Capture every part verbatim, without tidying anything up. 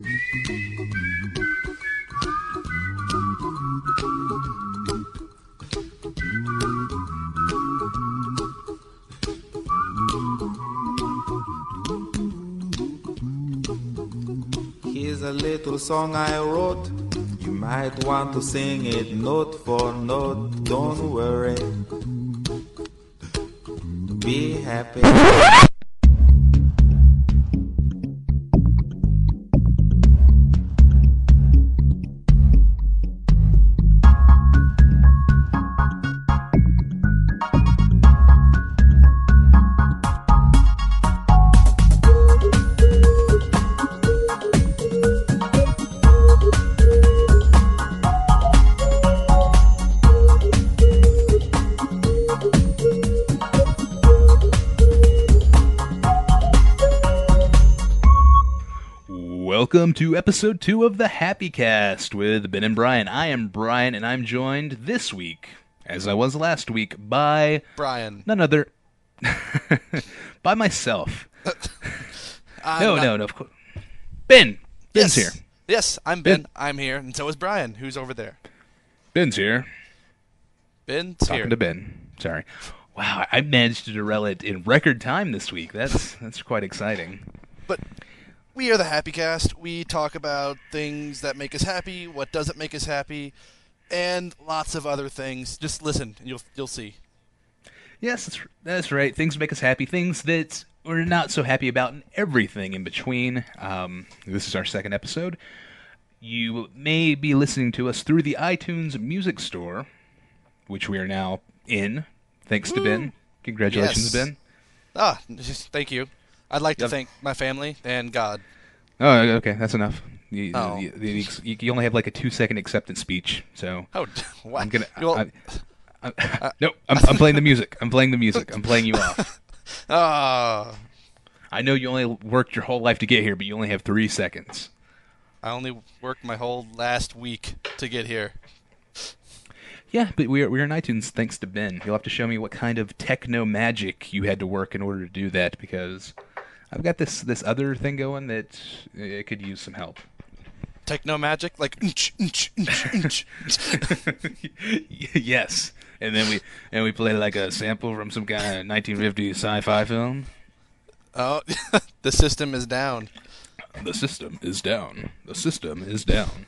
Here's a little song I wrote. You might want to sing it note for note. Don't worry. Be happy. Welcome to episode two of the Happy Cast with Ben and Brian. I am Brian, and I'm joined this week, as I was last week, by Brian. None other, by myself. no, not... no, no, of course. Ben. Ben's yes. here. Yes, I'm Ben. Ben. I'm here, and so is Brian, who's over there. Ben's here. Ben's Talking here. to Ben. Sorry. Wow, I managed to derail it in record time this week. That's that's quite exciting. But we are the Happy Cast. We talk about things that make us happy, what doesn't make us happy, and lots of other things. Just listen, and you'll you'll see. Yes, that's, that's right. Things make us happy. Things that we're not so happy about, and everything in between. Um, this is our second episode. You may be listening to us through the iTunes Music Store, which we are now in, thanks Woo! to Ben. Congratulations, Yes. Ben. Ah, just thank you. I'd like to Yep. thank my family and God. Oh, okay, that's enough. You, Oh. you, you, you, you only have like a two-second acceptance speech, so Oh, what? I'm gonna. Well, I, I, I, nope, I'm, I'm playing the music. I'm playing the music. I'm playing you off. Ah, I know you only worked your whole life to get here, but you only have three seconds. I only worked my whole last week to get here. Yeah, but we're we're in iTunes thanks to Ben. You'll have to show me what kind of techno magic you had to work in order to do that, because I've got this this other thing going that it could use some help. Techno magic, like unch, unch, unch, unch. Yes, and then we and we play like a sample from some kind of nineteen fifties sci-fi film. Oh, the system is down. The system is down. The system is down.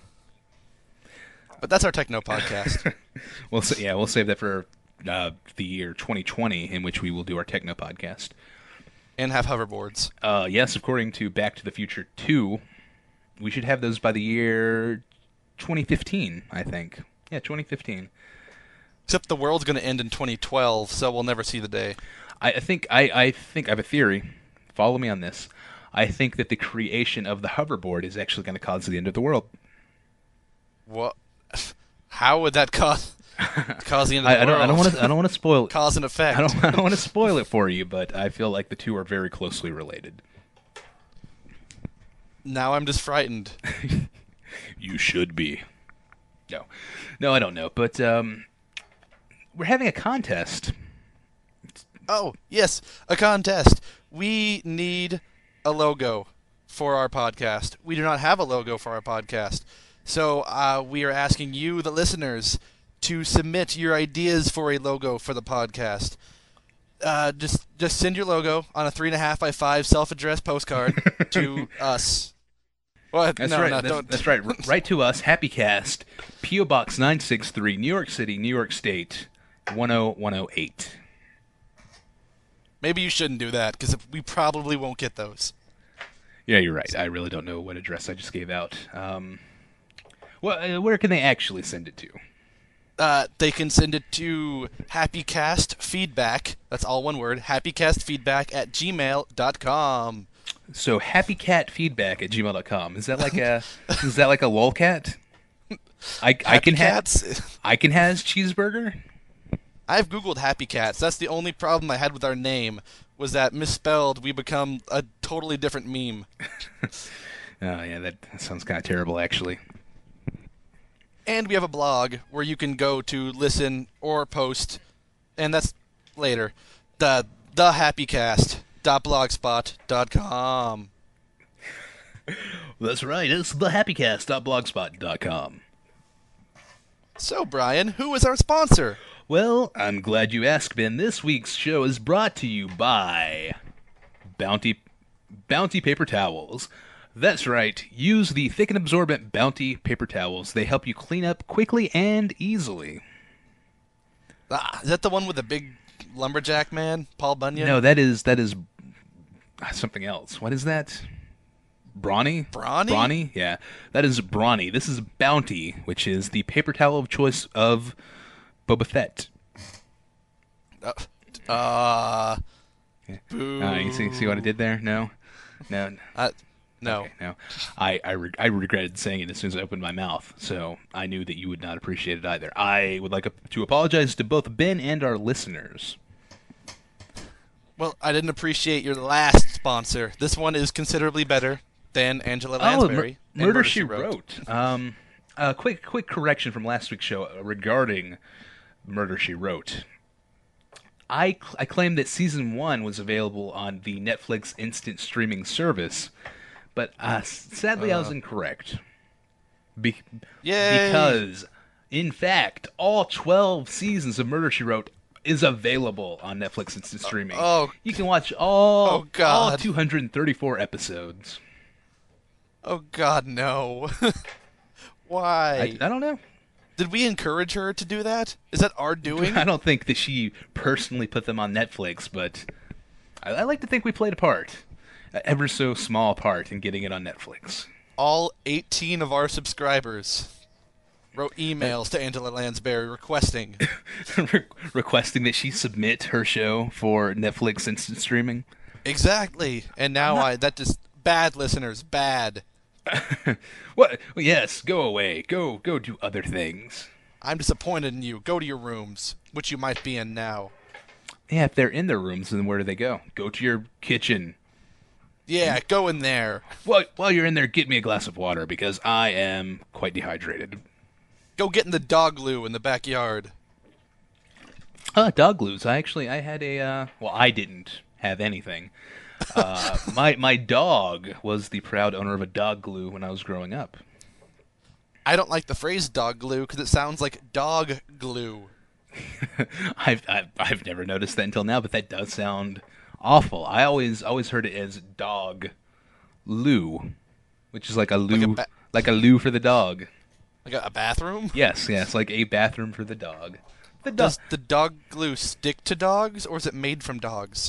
But that's our techno podcast. We'll sa- yeah, we'll save that for uh, the year twenty twenty, in which we will do our techno podcast. And have hoverboards. Uh, yes, according to Back to the Future two, we should have those by the year twenty fifteen, I think. Yeah, twenty fifteen. Except the world's going to end in twenty twelve, so we'll never see the day. I, I think I, I think I have a theory. Follow me on this. I think that the creation of the hoverboard is actually going to cause the end of the world. What? How would that cause cause the end of the I, I don't. world? I don't want to. I don't want to spoil. Cause and effect. I don't. I don't want to spoil it for you, but I feel like the two are very closely related. Now I'm just frightened. You should be. No, no, I don't know. But um, we're having a contest. Oh, yes, a contest. We need a logo for our podcast. We do not have a logo for our podcast. So uh, we are asking you, the listeners, to submit your ideas for a logo for the podcast. Uh, just just send your logo on a three and a half by five self-addressed postcard to us. What? That's no, right. no, that's, don't. that's right. R- Write to us, HappyCast, P O Box nine six three, New York City, New York State, one oh one oh eight. Maybe you shouldn't do that because we probably won't get those. Yeah, you're right. I really don't know what address I just gave out. Um, well, uh, where can they actually send it to? Uh, they can send it to happycastfeedback, that's all one word, happycastfeedback at gmail dot com. So happycatfeedback at gmail dot com. Is that like a is that like a lolcat? I I can have Cats? I can has cheeseburger. I've googled Happy Cats. That's the only problem I had with our name, was that misspelled we become a totally different meme. Oh yeah, that, that sounds kind of terrible actually. And we have a blog where you can go to listen or post, and that's later. The thehappycast dot blogspot dot com. That's right. It's the happy cast dot blogspot dot com. So, Brian, who is our sponsor? Well, I'm glad you asked, Ben. This week's show is brought to you by Bounty Bounty Paper Towels. That's right. Use the thick and absorbent Bounty Paper Towels. They help you clean up quickly and easily. Ah, is that the one with the big lumberjack man, Paul Bunyan? No, that is that is something else. What is that? Brawny? Brawny? Brawny? Yeah. That is Brawny. This is Bounty, which is the paper towel of choice of Boba Fett. Uh, uh Yeah. boo. Uh, you see, see what I did there? No? No. Uh, no. Okay, no. I, I, re- I regretted saying it as soon as I opened my mouth, so I knew that you would not appreciate it either. I would like to apologize to both Ben and our listeners. Well, I didn't appreciate your last sponsor. This one is considerably better than Angela Lansbury. Oh, Mur- Murder, She Wrote. Um, a quick, quick correction from last week's show regarding Murder, She Wrote. I, cl- I claimed that season one was available on the Netflix instant streaming service, but uh, sadly uh. I was incorrect. Be- Yay! Because, in fact, all twelve seasons of Murder, She Wrote is available on Netflix instant streaming. Oh, you can watch all, oh God. all two hundred thirty-four episodes. Oh, God, no. Why? I, I don't know. Did we encourage her to do that? Is that our doing? I don't think that she personally put them on Netflix, but I, I like to think we played a part. An ever so small part in getting it on Netflix. All eighteen of our subscribers wrote emails to Angela Lansbury requesting. Re- requesting that she submit her show for Netflix instant streaming. Exactly. And now I that just bad listeners, bad. What? Well, yes, go away. Go go do other things. I'm disappointed in you. Go to your rooms, which you might be in now. Yeah, if they're in their rooms, then where do they go? Go to your kitchen. Yeah, go in there. Well, while you're in there, get me a glass of water, because I am quite dehydrated. Go get in the dog glue in the backyard. Uh, dog glues. I actually, I had a, uh, well, I didn't have anything. Uh, my my dog was the proud owner of a dog glue when I was growing up. I don't like the phrase dog glue because it sounds like dog glue. I've, I've I've never noticed that until now, but that does sound awful. I always always heard it as dog loo, which is like a loo, like a, ba- like a loo for the dog. Like a, a bathroom? Yes, yes, like a bathroom for the dog. The do- Does the dog glue stick to dogs, or is it made from dogs?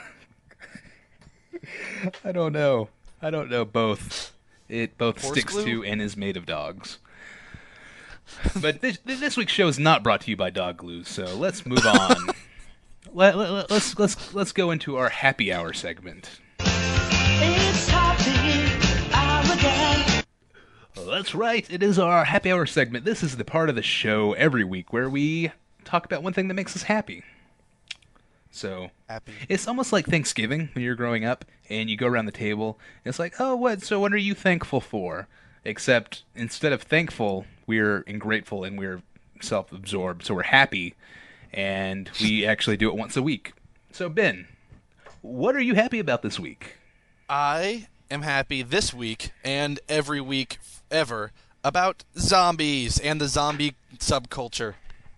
I don't know. I don't know. Both. It both Horse sticks glue? to and is made of dogs. But this, this week's show is not brought to you by dog glue, so let's move on. let, let, let's let's let's go into our happy hour segment. It's happy hour day. Well, that's right. It is our happy hour segment. This is the part of the show every week where we talk about one thing that makes us happy. So Happy. it's almost like Thanksgiving when you're growing up and you go around the table and it's like, oh, what? So what are you thankful for? Except instead of thankful, we're ingrateful and we're self-absorbed. So we're happy and we actually do it once a week. So Ben, what are you happy about this week? I am happy this week and every week ever about zombies and the zombie subculture.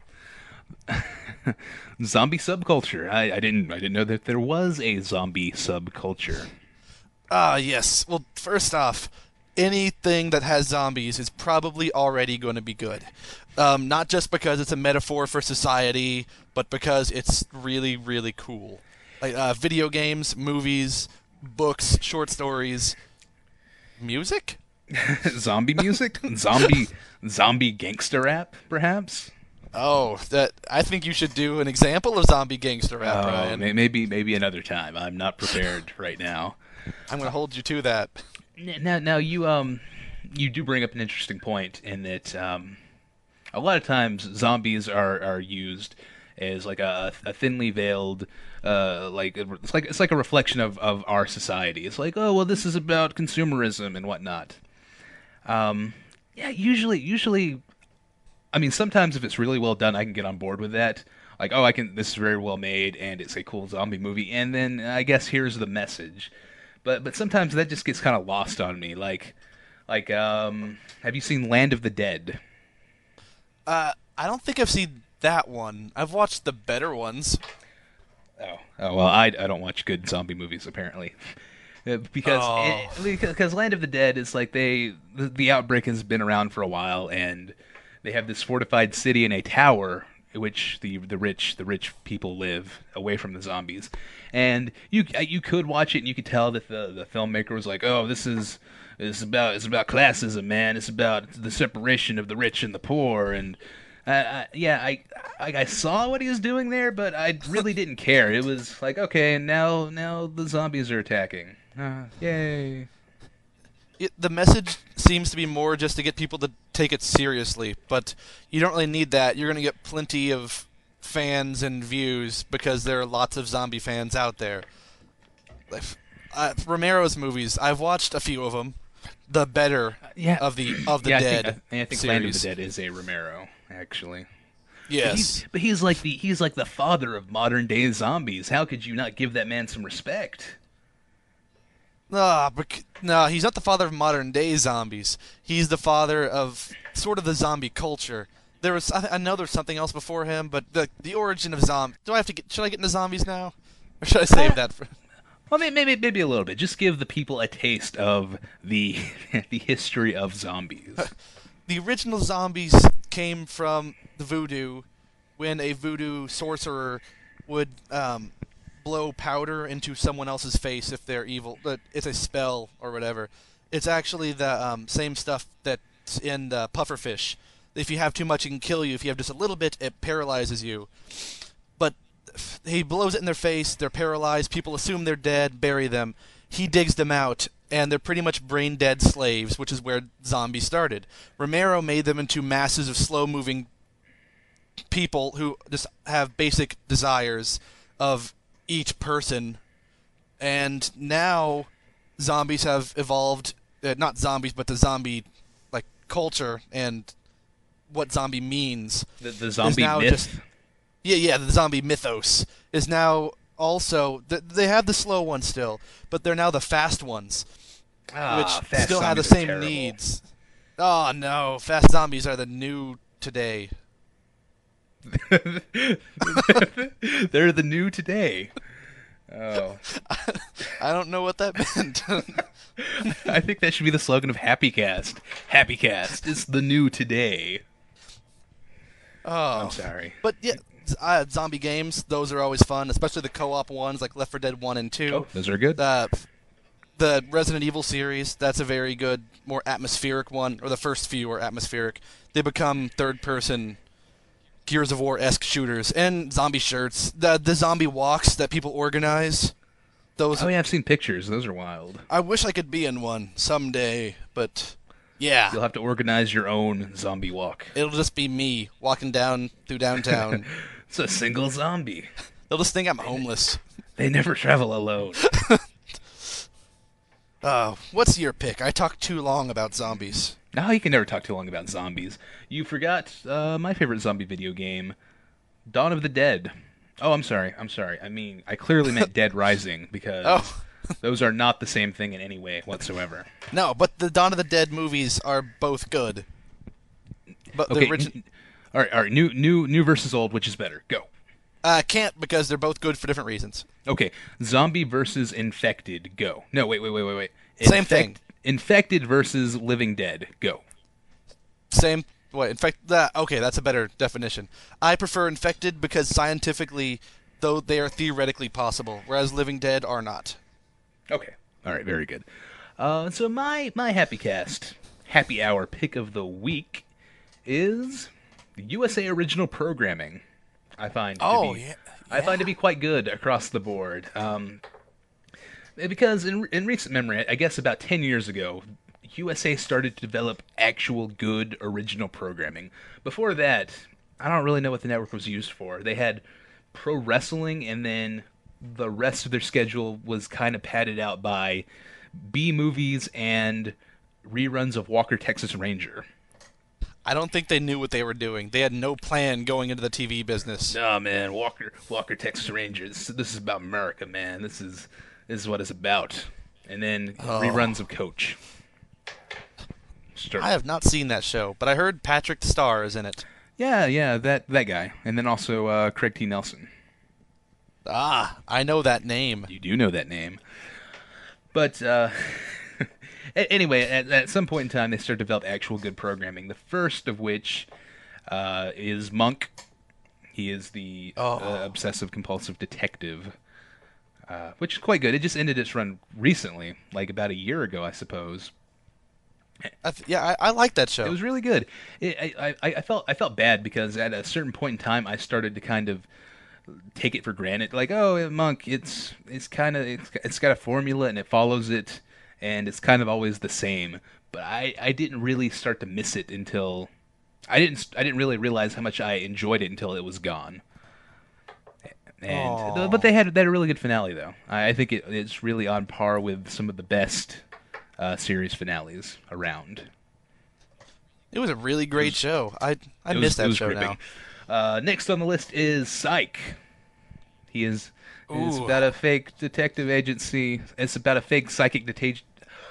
Zombie subculture. I, I didn't I didn't know that there was a zombie subculture. Ah, yes. Well, first off, anything that has zombies is probably already going to be good. Um, not just because it's a metaphor for society, but because it's really, really cool. Like uh, video games, movies, books, short stories, music. Zombie music? zombie zombie gangster rap, perhaps? Oh, that I think you should do an example of zombie gangster rap, Oh, Brian. may- maybe maybe another time. I'm not prepared right now. I'm going to hold you to that. N- Now now you um you do bring up an interesting point in that um a lot of times zombies are, are used as like a, a thinly veiled uh like it's like it's like a reflection of, of our society. It's like, oh well, this is about consumerism and whatnot. Um yeah, usually usually I mean, sometimes if it's really well done, I can get on board with that. Like, oh, I can. This is very well made, and it's a cool zombie movie. And then I guess here's the message. but but sometimes that just gets kind of lost on me. Like like um, have you seen Land of the Dead? Uh, I don't think I've seen that one. I've watched the better ones. Oh, oh well, I, I don't watch good zombie movies apparently, Uh, because Oh. it, because Land of the Dead is like they the, the outbreak has been around for a while, and they have this fortified city in a tower in which the the rich the rich people live away from the zombies, and you you could watch it and you could tell that the the filmmaker was like, oh, this is it's about it's about classism, man. It's about the separation of the rich and the poor, and uh, I, yeah, I, I I saw what he was doing there, but I really didn't care. It was like, okay, now now the zombies are attacking. Uh, yay! It, the message seems to be more just to get people to take it seriously, but you don't really need that. You're going to get plenty of fans and views because there are lots of zombie fans out there. Like, uh, Romero's movies, I've watched a few of them. The better Yeah. of the of the yeah, Dead I think, I, I think series. Land of the Dead is a Romero, actually. But Yes. he's, but he's like the he's like the father of modern day zombies. How could you not give that man some respect? Ah, bec- no, he's not the father of modern day zombies. He's the father of sort of the zombie culture. There was, I, I know there's something else before him, but the the origin of zombie. Do I have to get? Should I get into zombies now, or should I save Uh, that for? Well, may- maybe maybe a little bit. Just give the people a taste of the the history of zombies. The original zombies came from the voodoo, when a voodoo sorcerer would um, blow powder into someone else's face if they're evil. But it's a spell or whatever. It's actually the um, same stuff that's in the pufferfish. If you have too much, it can kill you. If you have just a little bit, it paralyzes you. But he blows it in their face. They're paralyzed. People assume they're dead, bury them. He digs them out, and they're pretty much brain dead slaves, which is where zombies started. Romero made them into masses of slow moving people who just have basic desires of each person. And now zombies have evolved, uh, not zombies, but the zombie like culture and what zombie means. The, the zombie now myth. just- Yeah, yeah, the zombie mythos is now also th- they have the slow ones still, but they're now the fast ones, Ah, which fast still have the zombies are same terrible. needs. Oh no, fast zombies are the new today. They're the new today. Oh, I don't know what that meant. I think that should be the slogan of Happy Cast. Happy Cast is the new today. oh, I'm sorry. But yeah, z- uh, zombie games, those are always fun, especially the co-op ones like Left four Dead one and two. Oh, those are good. Uh, the Resident Evil series, that's a very good, more atmospheric one, or the first few are atmospheric. They become third-person Gears of War-esque shooters, and zombie shirts. The the zombie walks that people organize, those. Oh yeah, I've seen pictures. Those are wild. I wish I could be in one someday, but yeah, You'll have to organize your own zombie walk. it'll just be me walking down through downtown. It's a single zombie. They'll just think I'm homeless. They never travel alone. Uh, what's your pick? I talked too long about zombies. No, you can never talk too long about zombies. You forgot uh, my favorite zombie video game, Dawn of the Dead. Oh, I'm sorry. I'm sorry. I mean, I clearly meant Dead Rising because Oh. those are not the same thing in any way whatsoever. No, but the Dawn of the Dead movies are both good. But the Okay. original n- all right. All right. New, new, new versus old. Which is better? Go. uh, can't because they're both good for different reasons. Okay. Zombie versus infected. Go. No. Wait. Wait. Wait. Wait. Wait. Same thing. Infected versus living dead. Go. Same. What? In fact, that okay. That's a better definition. I prefer infected because scientifically, though they are theoretically possible, whereas living dead are not. Okay. All right. Very good. Uh, so my my happy cast happy hour pick of the week is U S A original programming. I find Oh, to be, yeah- I find to be quite good across the board. Um, because in in recent memory, I guess about ten years ago, U S A started to develop actual good original programming. Before that, I don't really know what the network was used for. They had pro wrestling, and then the rest of their schedule was kind of padded out by B movies and reruns of Walker Texas Ranger. I don't think they knew what they were doing. They had no plan going into the T V business. Nah, man, Walker Walker Texas Ranger. This, this is about America, man. This is this is what it's about. and then Oh. reruns of Coach. Start- I have not seen that show, but I heard Patrick Starr is in it. yeah, yeah, that that guy, and then also uh, Craig T. Nelson. Ah, I know that name. You do know that name, but uh, a- anyway, at, at some point in time, they start to develop actual good programming. The first of which uh, is Monk. He is the Oh. uh, obsessive compulsive detective, uh, which is quite good. It just ended its run recently, like about a year ago, I suppose. I th- yeah, I, I like that show. It was really good. It, I, I, I felt I felt bad because at a certain point in time, I started to kind of take it for granted. Like, oh, Monk, it's it's kind of it's, it's got a formula and it follows it, and it's kind of always the same. But I, I didn't really start to miss it until I didn't I didn't really realize how much I enjoyed it until it was gone. And Aw. but they had they had a really good finale though. I, I think it, it's really on par with some of the best uh, series finales around. It was a really great show. I I It was- missed it that was show gripping. now. Uh, next on the list is Psych. He is it's Ooh. about a fake detective agency. It's about a fake psychic detective.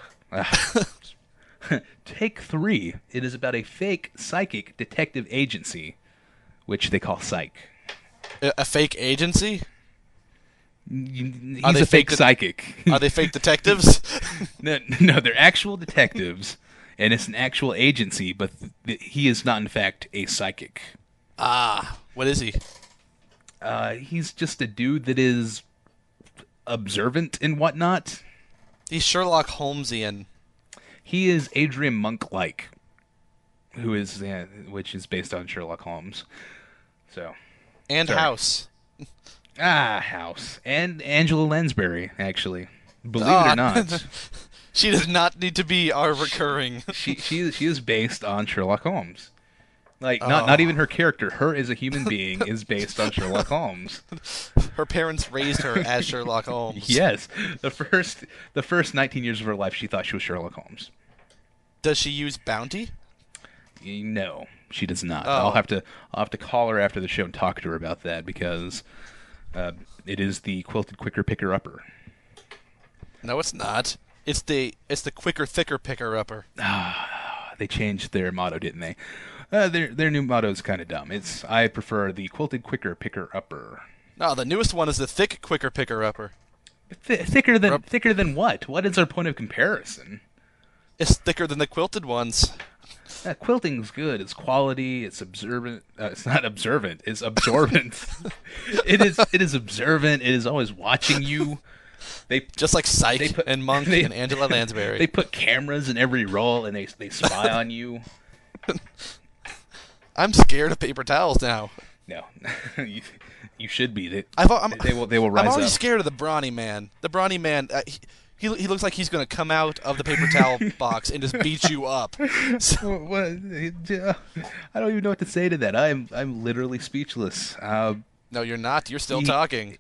Take three. It is about a fake psychic detective agency, which they call Psych. A, a fake agency? He's Are they a fake fake det- psychic. Are they fake detectives? no, no, they're actual detectives, and it's an actual agency, but th- he is not, in fact, a psychic. Ah, what is he? Uh, he's just a dude that is observant and whatnot. He's Sherlock Holmesian. He is Adrian Monk-like, who is uh, which is based on Sherlock Holmes. So And Sorry. House. ah, House and Angela Lansbury, actually, believe Ah. it or not, She does not need to be our recurring. she she is- she is based on Sherlock Holmes. Like not not Oh. even her character, her as a human being is based on Sherlock Holmes. Her parents raised her as Sherlock Holmes. Yes, the first the first nineteen years of her life, she thought she was Sherlock Holmes. Does she use Bounty? No, she does not. Oh. I'll have to I'll have to call her after the show and talk to her about that because uh, it is the quilted quicker picker upper. No, it's not. It's the it's the quicker, thicker picker upper. They changed their motto, didn't they? Uh, their their new motto is kind of dumb. It's I prefer the quilted quicker picker upper. No, the newest one is the thick, quicker picker upper. Th- thicker than Rub- thicker than what? What is our point of comparison? It's thicker than the quilted ones. Uh, quilting's good. It's quality. It's observant. Uh, it's not observant. It's absorbent. it is. It is observant. It is always watching you. They Just like Psych They put- and Monk they- and Angela Lansbury. They put cameras in every roll and they they spy on you. I'm scared of paper towels now. No, you, you should be. They, I've, I'm, they will. They will I'm rise already up. scared of the brawny man. The brawny man, uh, he, he he looks like he's going to come out of the paper towel box and just beat you up. So, What- what- I don't even know what to say to that. I'm I'm literally speechless. Uh, no, you're not. You're still He- talking.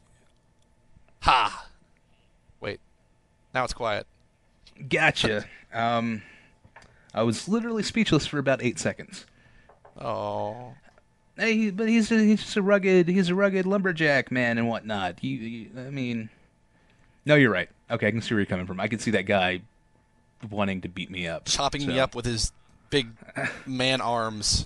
Ha! Wait. Now it's quiet. gotcha. Um, I was literally speechless for about eight seconds. Oh. Hey, he- but he's a, he's just a rugged he's a rugged lumberjack man and whatnot. He, he- I mean, no, you're right. Okay, I can see where you're coming from. I can see that guy wanting to beat me up, Chopping me So- up with his big man arms.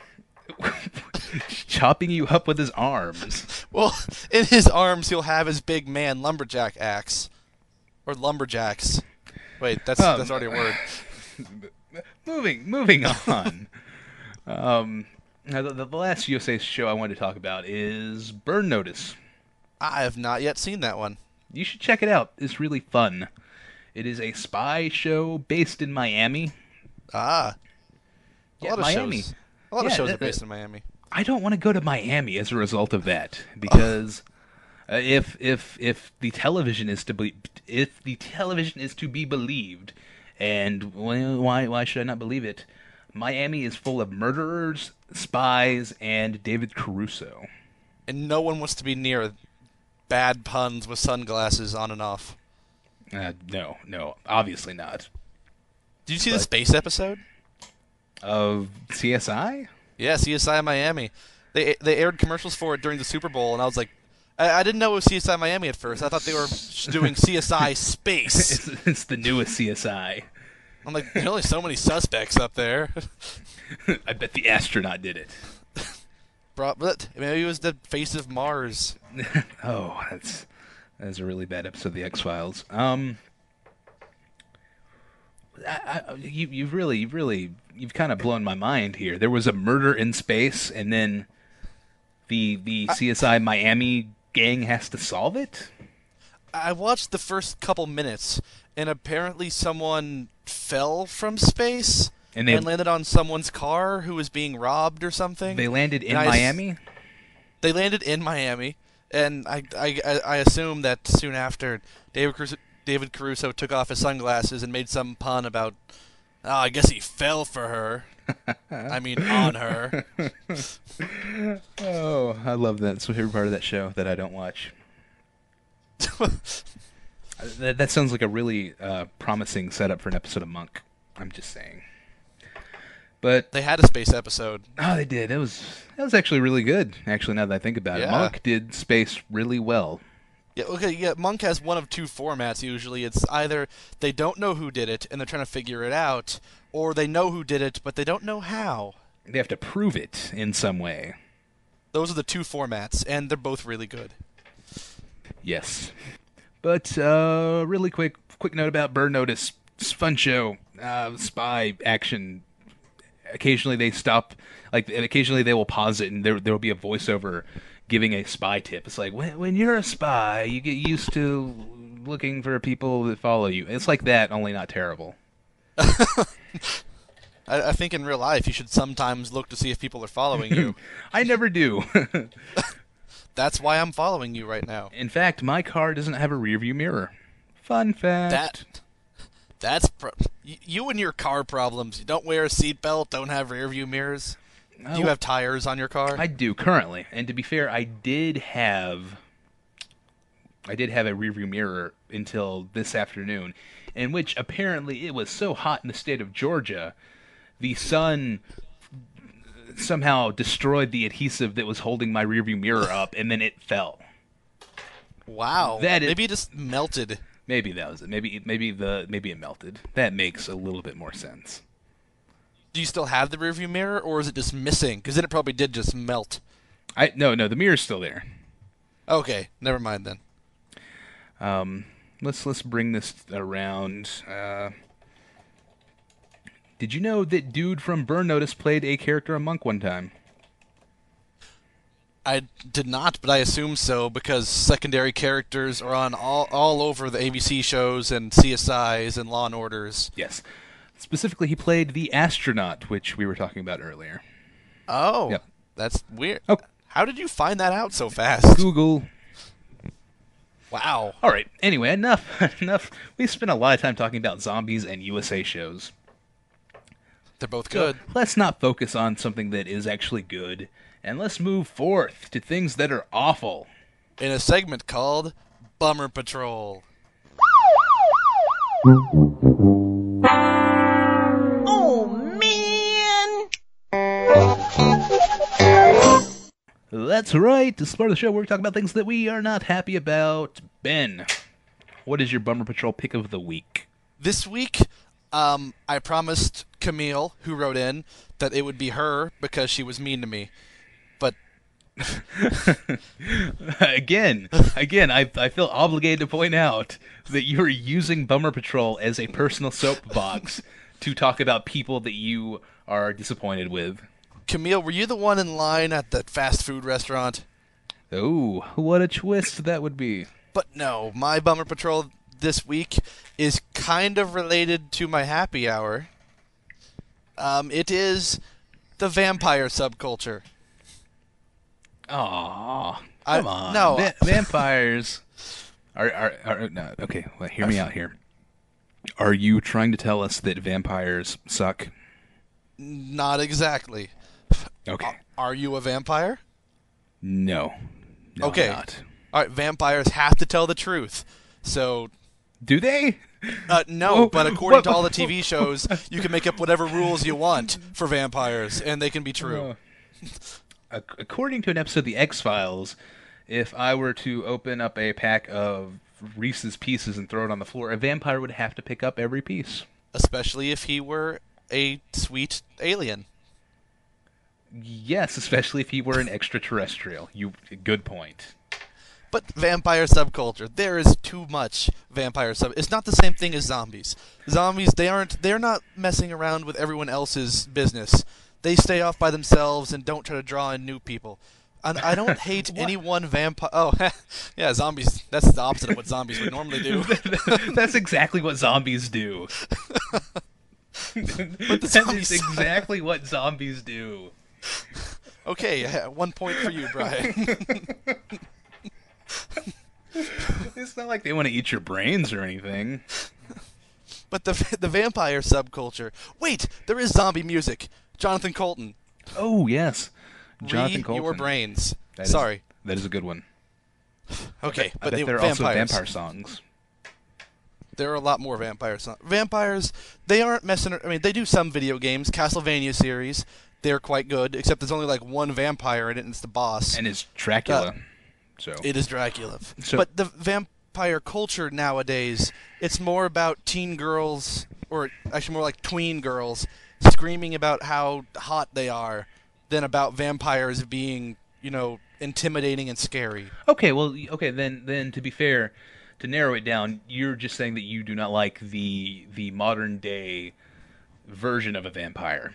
chopping you up with his arms. Well, in his arms, he'll have his big man lumberjack axe. Or lumberjacks. Wait, that's Um, that's already a word. moving moving on. um, now the, the last U S A show I wanted to talk about is Burn Notice. I have not yet seen that one. You should check it out. It's really fun. It is a spy show based in Miami. Ah. A Yeah, lot of Miami. shows. A lot of Yeah, shows that- are based in Miami. I don't want to go to Miami as a result of that because uh, if if if the television is to be if the television is to be believed, and well, why why should I not believe it? Miami is full of murderers, spies, and David Caruso. And no one wants to be near bad puns with sunglasses on and off. Uh, no, no, obviously not. Did you see the But- space episode? Of C S I? Yeah, C S I Miami. They they aired commercials for it during the Super Bowl, and I was like, I, I didn't know it was C S I Miami at first. I thought they were doing C S I Space. It's, it's the newest C S I. I'm like, there's only so many suspects up there. I bet the astronaut did it. Bro- but maybe it was the face of Mars. Oh, that's that's a really bad episode of the X-Files. Um, I, I, you, you've really, you've really, you've kind of blown my mind here. There was a murder in space, and then the the I, C S I Miami gang has to solve it. I watched the first couple minutes, and apparently someone fell from space And they and landed on someone's car who was being robbed or something. they landed in And I s- Miami. They landed in Miami, and I, I, I- I assume that soon after, David Caruso, David Caruso took off his sunglasses and made some pun about, oh, I guess he fell for her. I mean, on her. Oh, I love that. It's my favorite part of that show that I don't watch. That, that sounds like a really uh, promising setup for an episode of Monk. I'm just saying. But They had a space episode. oh, they did. It was that was actually really good. Actually, now that I think about it, Yeah. Monk did space really well. Yeah, okay, yeah, Monk has one of two formats usually. It's either they don't know who did it and they're trying to figure it out, or they know who did it but they don't know how. They have to prove it in some way. Those are the two formats, and they're both really good. Yes. But uh, really quick, quick note about Burn Notice. It's a fun show. Uh, spy action. Occasionally they stop, like occasionally they will pause it, and there there will be a voiceover giving a spy tip. It's like when when you're a spy, you get used to looking for people that follow you. It's like that, only not terrible. I, I think in real life you should sometimes look to see if people are following you. I never do. That's why I'm following you right now. In fact, my car doesn't have a rearview mirror. Fun fact. That that's pro- y- you and your car problems. You don't wear a seatbelt, don't have rear view mirrors. Oh, Do you have tires on your car? I do currently, and to be fair, I did have, I did have a rearview mirror until this afternoon, in which apparently it was so hot in the state of Georgia, the sun somehow destroyed the adhesive that was holding my rearview mirror up, and then it fell. Wow. That is- Maybe it just melted. Maybe that was it. Maybe maybe the maybe it melted. That makes a little bit more sense. Do you still have the rearview mirror, or is it just missing? Because then it probably did just melt. I no no the mirror's still there. Okay, never mind then. Um, let's let's bring this around. Uh, did you know that dude from Burn Notice played a character on Monk one time? I did not, but I assume so because secondary characters are on all all over the A B C shows and C S Is and Law and Orders. Yes. Specifically, he played the astronaut, which we were talking about earlier. Oh, Yep. that's weird. Oh. How did you find that out so fast? Google. Wow. All right. Anyway, enough. enough. We spent a lot of time talking about zombies and U S A shows. They're both good. So let's not focus on something that is actually good, and let's move forth to things that are awful. In a segment called Bummer Patrol. Oh, man! That's right. This is part of the show where we talk about things that we are not happy about. Ben, what is your Bummer Patrol pick of the week? This week, um, I promised Camille, who wrote in, that it would be her because she was mean to me. But again, again, I I feel obligated to point out that you are using Bummer Patrol as a personal soapbox to talk about people that you are disappointed with. Camille, were you the one in line at that fast food restaurant? Oh, what a twist that would be. But no, my Bummer Patrol this week is kind of related to my happy hour. Um, it is the vampire subculture. Aw, I- come on. no. Va- vampires are, are, are no, okay, well, hear me out here. Are you trying to tell us that vampires suck? Not exactly. Okay. Are you a vampire? No. No, I'm Okay. not. All right, vampires have to tell the truth. So, Do they? uh, no, Whoa, but according whoa, to all the T V shows, you can make up whatever rules you want for vampires, and they can be true. Uh, ac- according to an episode of The X-Files, If I were to open up a pack of Reese's Pieces and throw it on the floor, a vampire would have to pick up every piece. Especially if he were a sweet alien. Yes, especially if he were an extraterrestrial. You, good point. But vampire subculture, there is too much vampire sub. It's not the same thing as zombies. Zombies, they aren't. They're not messing around with everyone else's business. They stay off by themselves and don't try to draw in new people. And I don't hate any one vampire. Oh, yeah, zombies. That's the opposite of what zombies would normally do. That's exactly what zombies do. But the That zombies is exactly what zombies do. Okay, one point for you, Brian. It's not like they want to eat your brains or anything. But the the vampire subculture. Wait, there is zombie music. Jonathan Colton. Oh, yes. Jonathan Re Colton. your brains. That is- Sorry. that is a good one. Okay, I but bet they, there are vampires. also vampire songs. There are a lot more vampire songs. Vampires, they aren't messing. I mean, they do some video games. Castlevania series, they're quite good. Except there's only like one vampire in it, and it's the boss. And it's Dracula. Uh, so It is Dracula. So- but the vampire culture nowadays, it's more about teen girls, or actually more like tween girls, screaming about how hot they are, than about vampires being, you know, intimidating and scary. Okay, well, okay, then then to be fair, to narrow it down, you're just saying that you do not like the the modern day version of a vampire.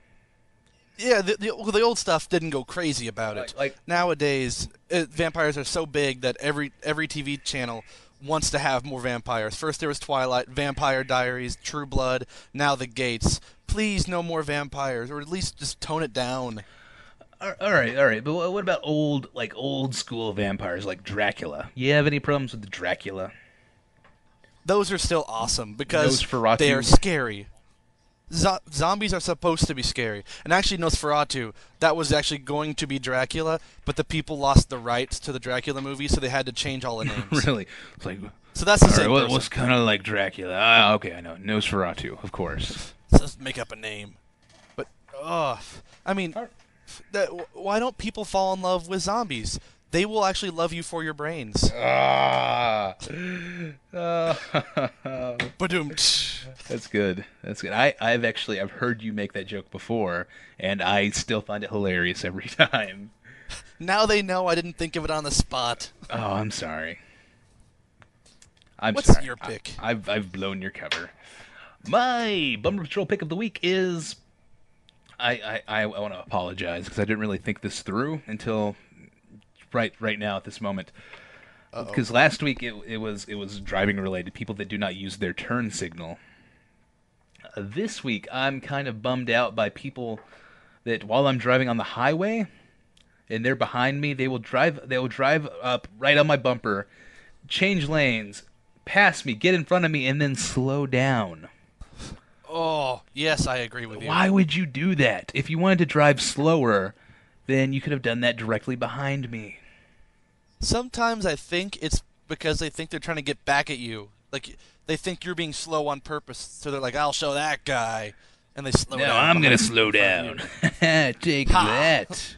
Yeah, the, the, well, the old stuff didn't go crazy about it. Like- like- Nowadays, uh vampires are so big that every every T V channel wants to have more vampires. First there was Twilight, Vampire Diaries, True Blood, now The Gates. Please, no more vampires, or at least just tone it down. All all right, all right, but wha- what about old like old school vampires like Dracula? You have any problems with Dracula? Those are still awesome because Nosferatu. they are scary. Zo- zombies are supposed to be scary. And actually, Nosferatu, that was actually going to be Dracula, but the people lost the rights to the Dracula movie, so they had to change all the names. Really? It's like, So that's the all right, same what, person. what's kind of like Dracula? Ah, okay, I know. Nosferatu, of course. Just make up a name. But, ugh. I mean, that, why don't people fall in love with zombies? They will actually love you for your brains. Ah, Ah. Badoom. That's good. That's good. I, I've actually I've heard you make that joke before, and I still find it hilarious every time. Now they know I didn't think of it on the spot. Oh, I'm sorry. I'm What's sorry. your pick? I, I've I've blown your cover. My Bumper Patrol pick of the week is. I I, I want to apologize because I didn't really think this through until right right now at this moment. Because last week it it was it was driving related. People that do not use their turn signal. Uh, this week I'm kind of bummed out by people that while I'm driving on the highway and they're behind me, they will drive they will drive up right on my bumper, change lanes, pass me, get in front of me, and then slow down. Oh, yes, I agree with you. Why would you do that? If you wanted to drive slower, then you could have done that directly behind me. Sometimes I think it's because they think they're trying to get back at you. Like, they think you're being slow on purpose, so they're like, I'll show that guy. And they slow No, down. I'm going to behind- slow in front of down. you. Take Ha! that.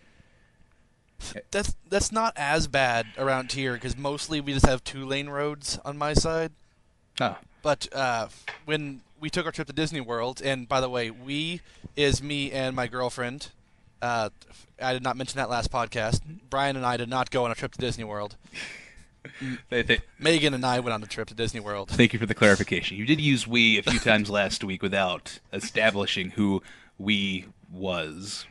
That's that's not as bad around here because mostly we just have two lane roads on my side. Oh, But uh, when we took our trip to Disney World, and by the way, we is me and my girlfriend. Uh, I did not mention that last podcast. Brian and I did not go on a trip to Disney World. Th- th- Megan and I went on a trip to Disney World. Thank you for the clarification. You did use we a few times last week without establishing who we was.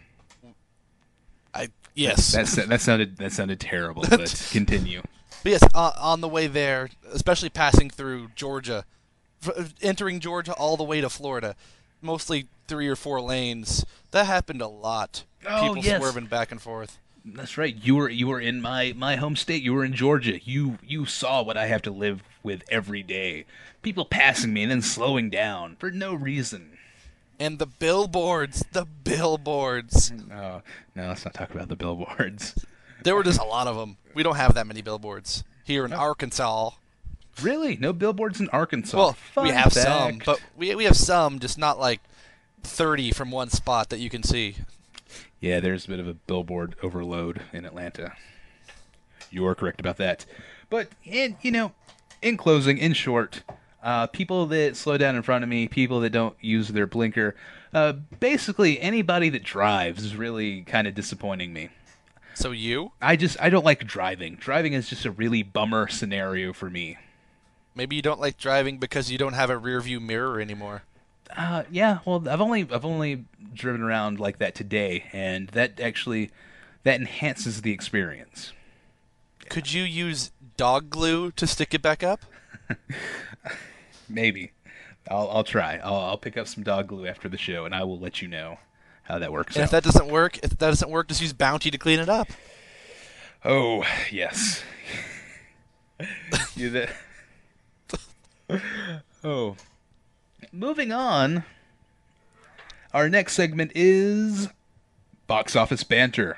I yes. That's, that sounded that sounded terrible, but continue. But yes, uh, on the way there, especially passing through Georgia, f- entering Georgia all the way to Florida, mostly three or four lanes. That happened a lot. Oh, People yes. swerving back and forth. That's right. You were you were in my, my home state. You were in Georgia. You you saw what I have to live with every day. People passing me and then slowing down for no reason. And the billboards, the billboards. No, no, let's not talk about the billboards. There were just a lot of them. We don't have that many billboards here in Arkansas. Really? No billboards in Arkansas? Well, we Fun have some, fact. but we we have some, just not like thirty from one spot that you can see. Yeah, there's a bit of a billboard overload in Atlanta. You are correct about that. But, in, you know, in closing, in short, uh, people that slow down in front of me, people that don't use their blinker, uh, basically anybody that drives is really kind of disappointing me. So you? I just, I don't like driving. Driving is just a really bummer scenario for me. Maybe you don't like driving because you don't have a rear view mirror anymore. Uh, yeah, well, I've only, I've only driven around like that today, and that actually, that enhances the experience. Could you use dog glue to stick it back up? Maybe. I'll I'll try. I'll I'll pick up some dog glue after the show, and I will let you know how that works And out. if that doesn't work, if that doesn't work, just use Bounty to clean it up. Oh yes. you that. Oh. Moving on. Our next segment is box office banter.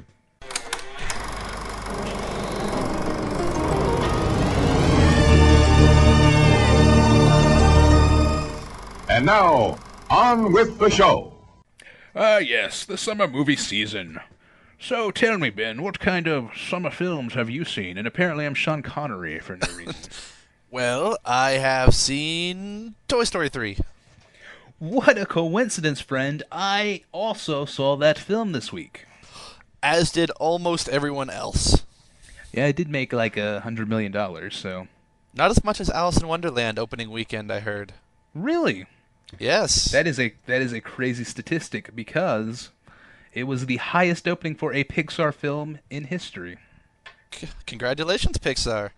And now, on with the show. Ah, yes, the summer movie season. So tell me, Ben, what kind of summer films have you seen? And apparently I'm Sean Connery for no reason. Well, I have seen Toy Story three. What a coincidence, friend. I also saw that film this week. As did almost everyone else. Yeah, it did make like a hundred million dollars, so... Not as much as Alice in Wonderland opening weekend, I heard. Really? Yes. That is a that is a crazy statistic, because it was the highest opening for a Pixar film in history. C- congratulations, Pixar.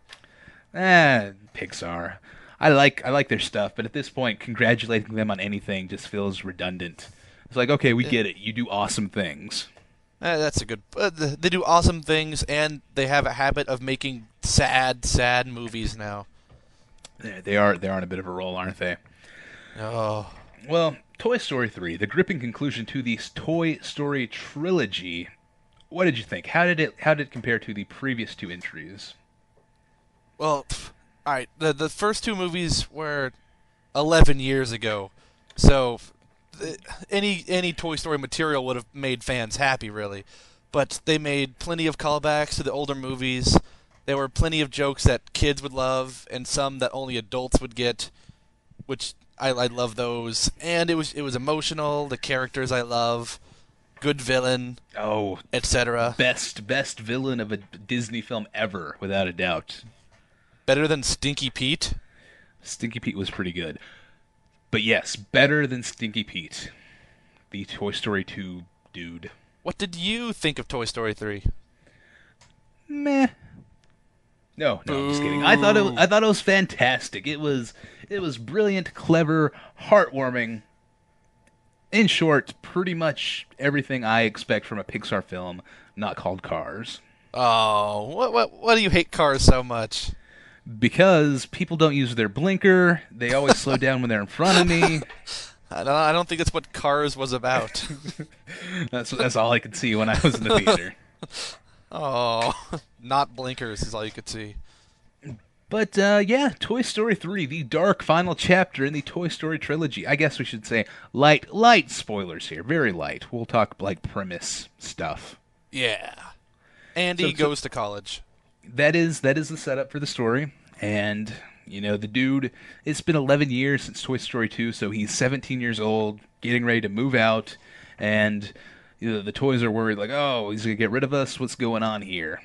Ah, Pixar. I like I like their stuff, but at this point, congratulating them on anything just feels redundant. It's like, okay, we get it. You do awesome things. Eh, that's a good... Uh, th- they do awesome things, and they have a habit of making sad, sad movies now. They they are they're on a bit of a roll, aren't they? Oh. Well, Toy Story three, the gripping conclusion to the Toy Story trilogy. What did you think? How did it how did it compare to the previous two entries? Well, pff, all right. The the first two movies were eleven years ago, so th- any any Toy Story material would have made fans happy, really. But they made plenty of callbacks to the older movies. There were plenty of jokes that kids would love, and some that only adults would get, which I I love those. And it was it was emotional. The characters I love, good villain, Oh, et cetera. best best villain of a Disney film ever, without a doubt. Better than Stinky Pete. Stinky Pete was pretty good. But yes, better than Stinky Pete, the Toy Story two dude. What did you think of Toy Story three? Meh. No, no, I'm just kidding. I thought it was, I thought it was fantastic. It was it was brilliant, clever, heartwarming. In short, pretty much everything I expect from a Pixar film not called Cars. Oh, what what what do you hate Cars so much? Because people don't use their blinker, they always slow down when they're in front of me. I don't I don't think that's what Cars was about. That's that's all I could see when I was in the theater. Oh, not blinkers is all you could see. But uh, yeah, Toy Story three, the dark final chapter in the Toy Story trilogy. I guess we should say light light spoilers here, very light. We'll talk like premise stuff. Yeah. Andy So- so- goes to college. That is that is the setup for the story. And, you know, the dude, it's been eleven years since Toy Story two, so he's seventeen years old, getting ready to move out, and you know, the toys are worried, like, oh, he's going to get rid of us, what's going on here?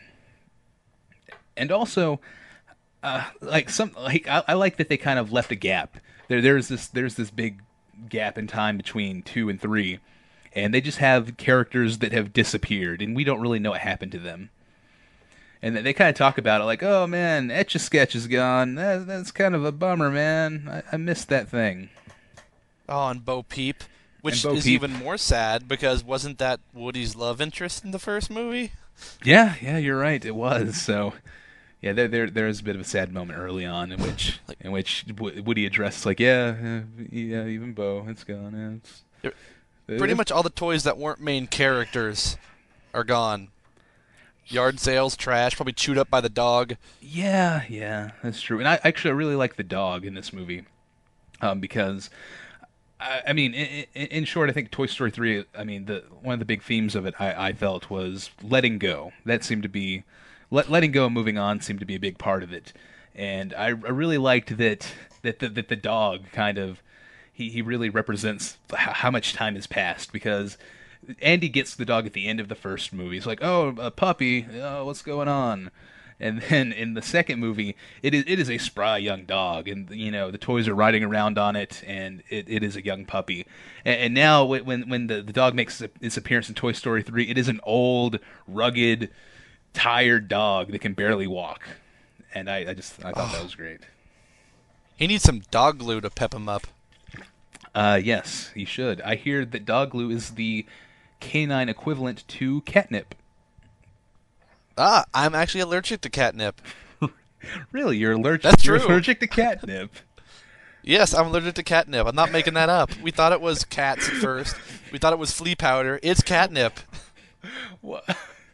And also, uh, like, some, like I, I like that they kind of left a gap. There, There's this there's this big gap in time between two and three, and they just have characters that have disappeared, and we don't really know what happened to them. And they kind of talk about it like, oh man, Etch-a-Sketch is gone. That, that's kind of a bummer, man. I, I missed that thing. Oh, and Bo Peep, which Bo is Peep. even more sad because wasn't that Woody's love interest in the first movie? Yeah, yeah, you're right. It was. So, yeah, there, there, there's a bit of a sad moment early on in which, in which Wo- Woody addresses like, yeah, uh, yeah, even Bo, it's gone. Yeah, it's, Pretty it's- much all the toys that weren't main characters are gone. Yard sales, trash, probably chewed up by the dog. Yeah, yeah, that's true. And I actually I really like the dog in this movie, um, because I, I mean, in, in, in short, I think Toy Story three. I mean, the one of the big themes of it I, I felt was letting go. That seemed to be let, letting go and moving on seemed to be a big part of it. And I, I really liked that that the, that the dog kind of he, he really represents how, how much time has passed, because Andy gets the dog at the end of the first movie. He's like, "Oh, a puppy. Oh, what's going on?" And then in the second movie, it is it is a spry young dog, and you know the toys are riding around on it, and it, it is a young puppy. And, and now when when the, the dog makes its appearance in Toy Story three, it is an old, rugged, tired dog that can barely walk. And I, I just I thought oh. that was great. He needs some dog glue to pep him up. Uh, yes, he should. I hear that dog glue is the canine equivalent to catnip. Ah, I'm actually allergic to catnip. Really? You're allergic? That's You're true. allergic to catnip? Yes, I'm allergic to catnip. I'm not making that up. We thought it was cats at first. We thought it was flea powder. It's catnip. What?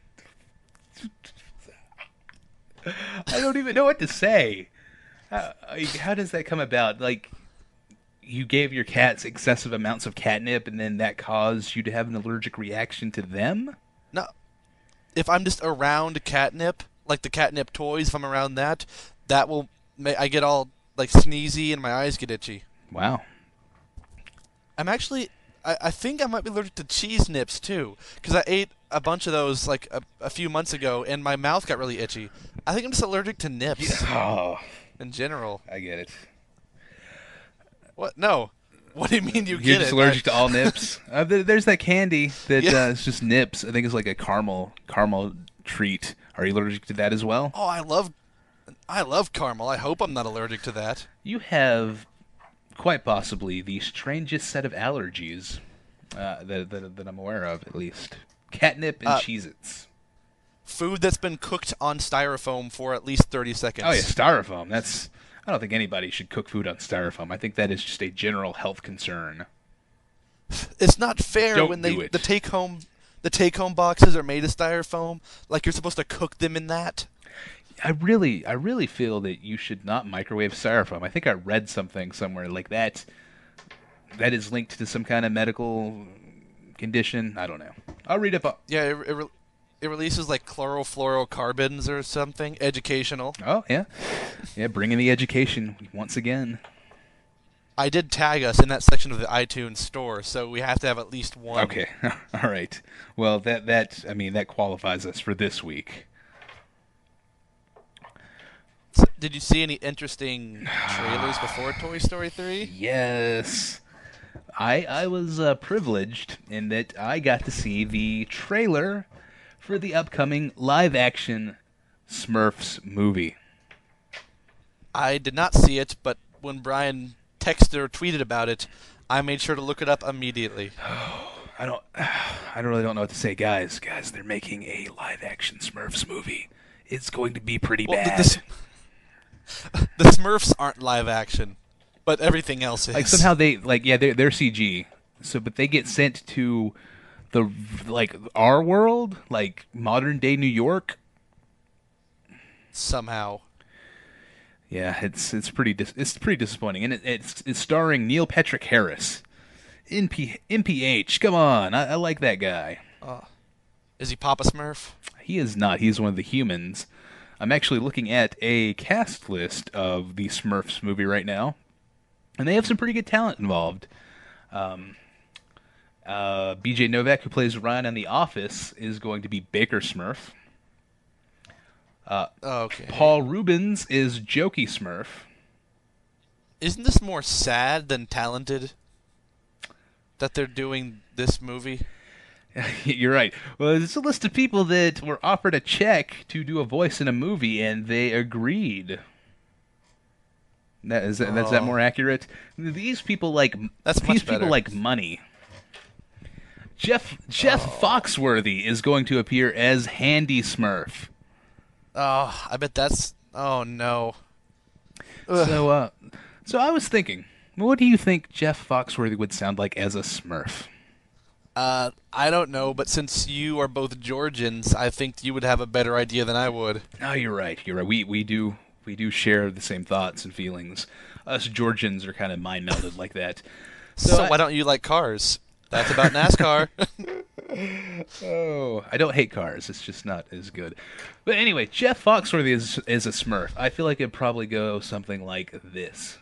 I don't even know what to say. How, how does that come about? Like, you gave your cats excessive amounts of catnip, and then that caused you to have an allergic reaction to them? No. If I'm just around catnip, like the catnip toys, if I'm around that, that will ma- I get all like sneezy and my eyes get itchy. Wow. I'm actually, I, I think I might be allergic to cheese nips too, because I ate a bunch of those like a, a few months ago, and my mouth got really itchy. I think I'm just allergic to nips Oh, in general. I get it. What? No. What do you mean you You're get just it? allergic I, to all nips? Uh, there, there's that candy that Yeah. uh, it's just nips. I think it's like a caramel caramel treat. Are you allergic to that as well? Oh, I love, I love caramel. I hope I'm not allergic to that. You have quite possibly the strangest set of allergies uh, that, that that I'm aware of, at least. Catnip and Uh, Cheez-Its. Food that's been cooked on styrofoam for at least thirty seconds. Oh yeah, styrofoam. That's. I don't think anybody should cook food on styrofoam. I think that is just a general health concern. It's not fair Don't when they do it. the take home the take home boxes are made of styrofoam. Like you're supposed to cook them in that. I really, I really feel that you should not microwave styrofoam. I think I read something somewhere like that. That is linked to some kind of medical condition. I don't know. I'll read up. On... Yeah, it, it, re- it releases like chlorofluorocarbons or something. Educational. Oh yeah, yeah. Bringing the education once again. I did tag us in that section of the iTunes store, so we have to have at least one. Okay, all right. Well, that that I mean that qualifies us for this week. So, did you see any interesting trailers before Toy Story three? Yes. I I was uh, privileged in that I got to see the trailer for the upcoming live-action Smurfs movie. I did not see it, but when Brian texted or tweeted about it, I made sure to look it up immediately. I don't I don't really don't know what to say, guys. Guys, they're making a live-action Smurfs movie. It's going to be pretty Well, bad. the, the, the Smurfs aren't live action, but everything else is. Like somehow they like yeah they're they're C G. So but they get sent to the like our world, like modern day New York. Somehow. Yeah, it's it's pretty dis- it's pretty disappointing, and it, it's it's starring Neil Patrick Harris, N P N P H. Come on, I, I like that guy. Uh, is he Papa Smurf? He is not. He's one of the humans. I'm actually looking at a cast list of the Smurfs movie right now, and they have some pretty good talent involved. Um, uh, B J Novak, who plays Ryan on The Office, is going to be Baker Smurf. Uh, Okay. Paul Rubens is Jokey Smurf. Isn't this more sad than talented? That they're doing this movie? You're right. Well, it's a list of people that were offered a check to do a voice in a movie, and they agreed. That is that, that's that Oh. more accurate? These people like That's these much people better. like money. Jeff Jeff Oh. Foxworthy is going to appear as Handy Smurf. Oh, I bet that's... Oh, no. Ugh. So, uh, so I was thinking, what do you think Jeff Foxworthy would sound like as a Smurf? Uh, I don't know, but since you are both Georgians, I think you would have a better idea than I would. Oh, you're right. You're right. We we do we do share the same thoughts and feelings. Us Georgians are kind of mind melded like that. So, I- why don't you like cars? That's about NASCAR. Oh, I don't hate cars. It's just not as good. But anyway, Jeff Foxworthy is is a Smurf. I feel like it'd probably go something like this.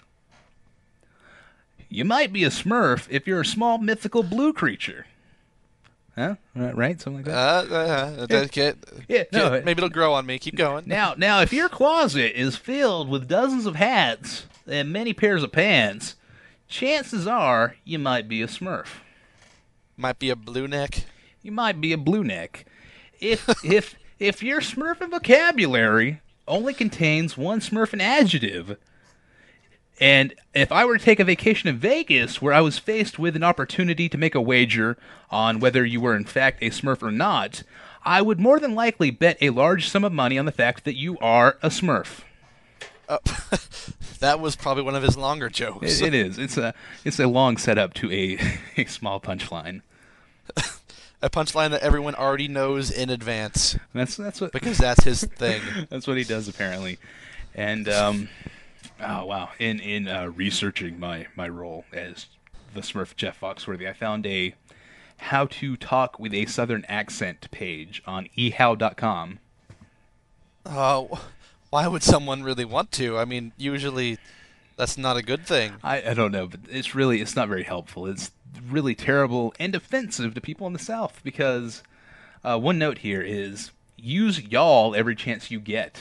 You might be a Smurf if you're a small mythical blue creature. Huh? Right? Something like that? Uh, uh, uh, yeah. Yeah, no. Maybe it'll grow on me. Keep going. Now, now, if your closet is filled with dozens of hats and many pairs of pants, chances are you might be a Smurf. Might be a blue neck. You might be a blue neck. If if if your Smurfing vocabulary only contains one Smurfing adjective, and if I were to take a vacation in Vegas where I was faced with an opportunity to make a wager on whether you were in fact a Smurf or not, I would more than likely bet a large sum of money on the fact that you are a Smurf. Uh, that was probably one of his longer jokes. It, it is. It's a it's a long setup to a, a small punchline. A punchline that everyone already knows in advance. That's that's what because that's his thing. That's what he does apparently. And um, oh wow! In in uh, researching my my role as the Smurf Jeff Foxworthy, I found a how to talk with a Southern accent page on e how dot com. Oh, uh, why would someone really want to? I mean, usually that's not a good thing. I, I don't know, but it's really it's not very helpful. It's really terrible and offensive to people in the South because uh, one note here is use y'all every chance you get.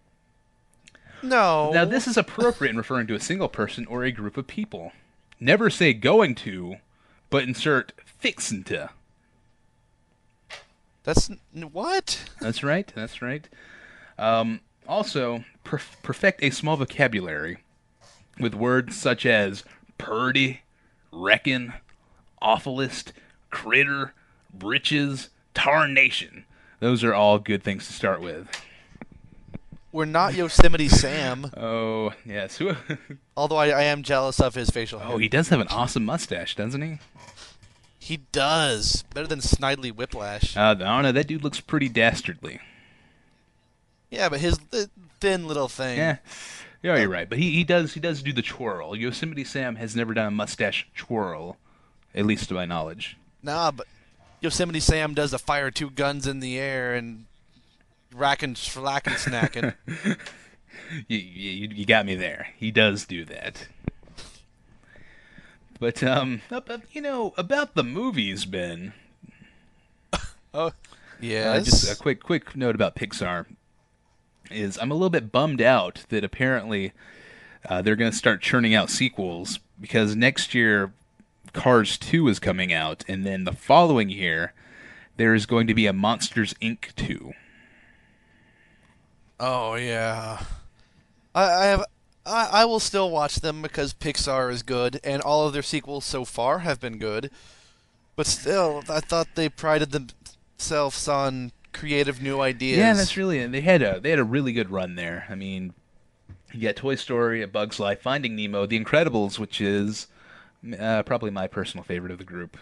No. Now, this is appropriate in referring to a single person or a group of people. Never say going to, but insert fixin' to. That's what? That's right. That's right. Um, also, perf- perfect a small vocabulary with words such as purdy, reckon, awfulest, critter, britches, tarnation. Those are all good things to start with. We're not Yosemite Sam. Oh, yes. Although I, I am jealous of his facial hair. Oh, he does have an awesome mustache, doesn't he? He does. Better than Snidely Whiplash. Uh, I don't know. That dude looks pretty dastardly. Yeah, but his th- thin little thing. Yeah. Yeah, you're right. But he, he does he does do the twirl. Yosemite Sam has never done a mustache twirl, at least to my knowledge. Nah, but Yosemite Sam does a fire two guns in the air and racking, slacking, snacking. you, you you got me there. He does do that. But um, you know about the movies, Ben. Oh, yes. Uh, just a quick quick note about Pixar. Is I'm a little bit bummed out that apparently uh, they're going to start churning out sequels because next year Cars two is coming out, and then the following year there is going to be a Monsters Incorporated two. Oh yeah, I, I have. I, I will still watch them because Pixar is good, and all of their sequels so far have been good. But still, I thought they prided themselves on creative new ideas. Yeah, that's really. They had a they had a really good run there. I mean, you got Toy Story, A Bug's Life, Finding Nemo, The Incredibles, which is uh, probably my personal favorite of the group.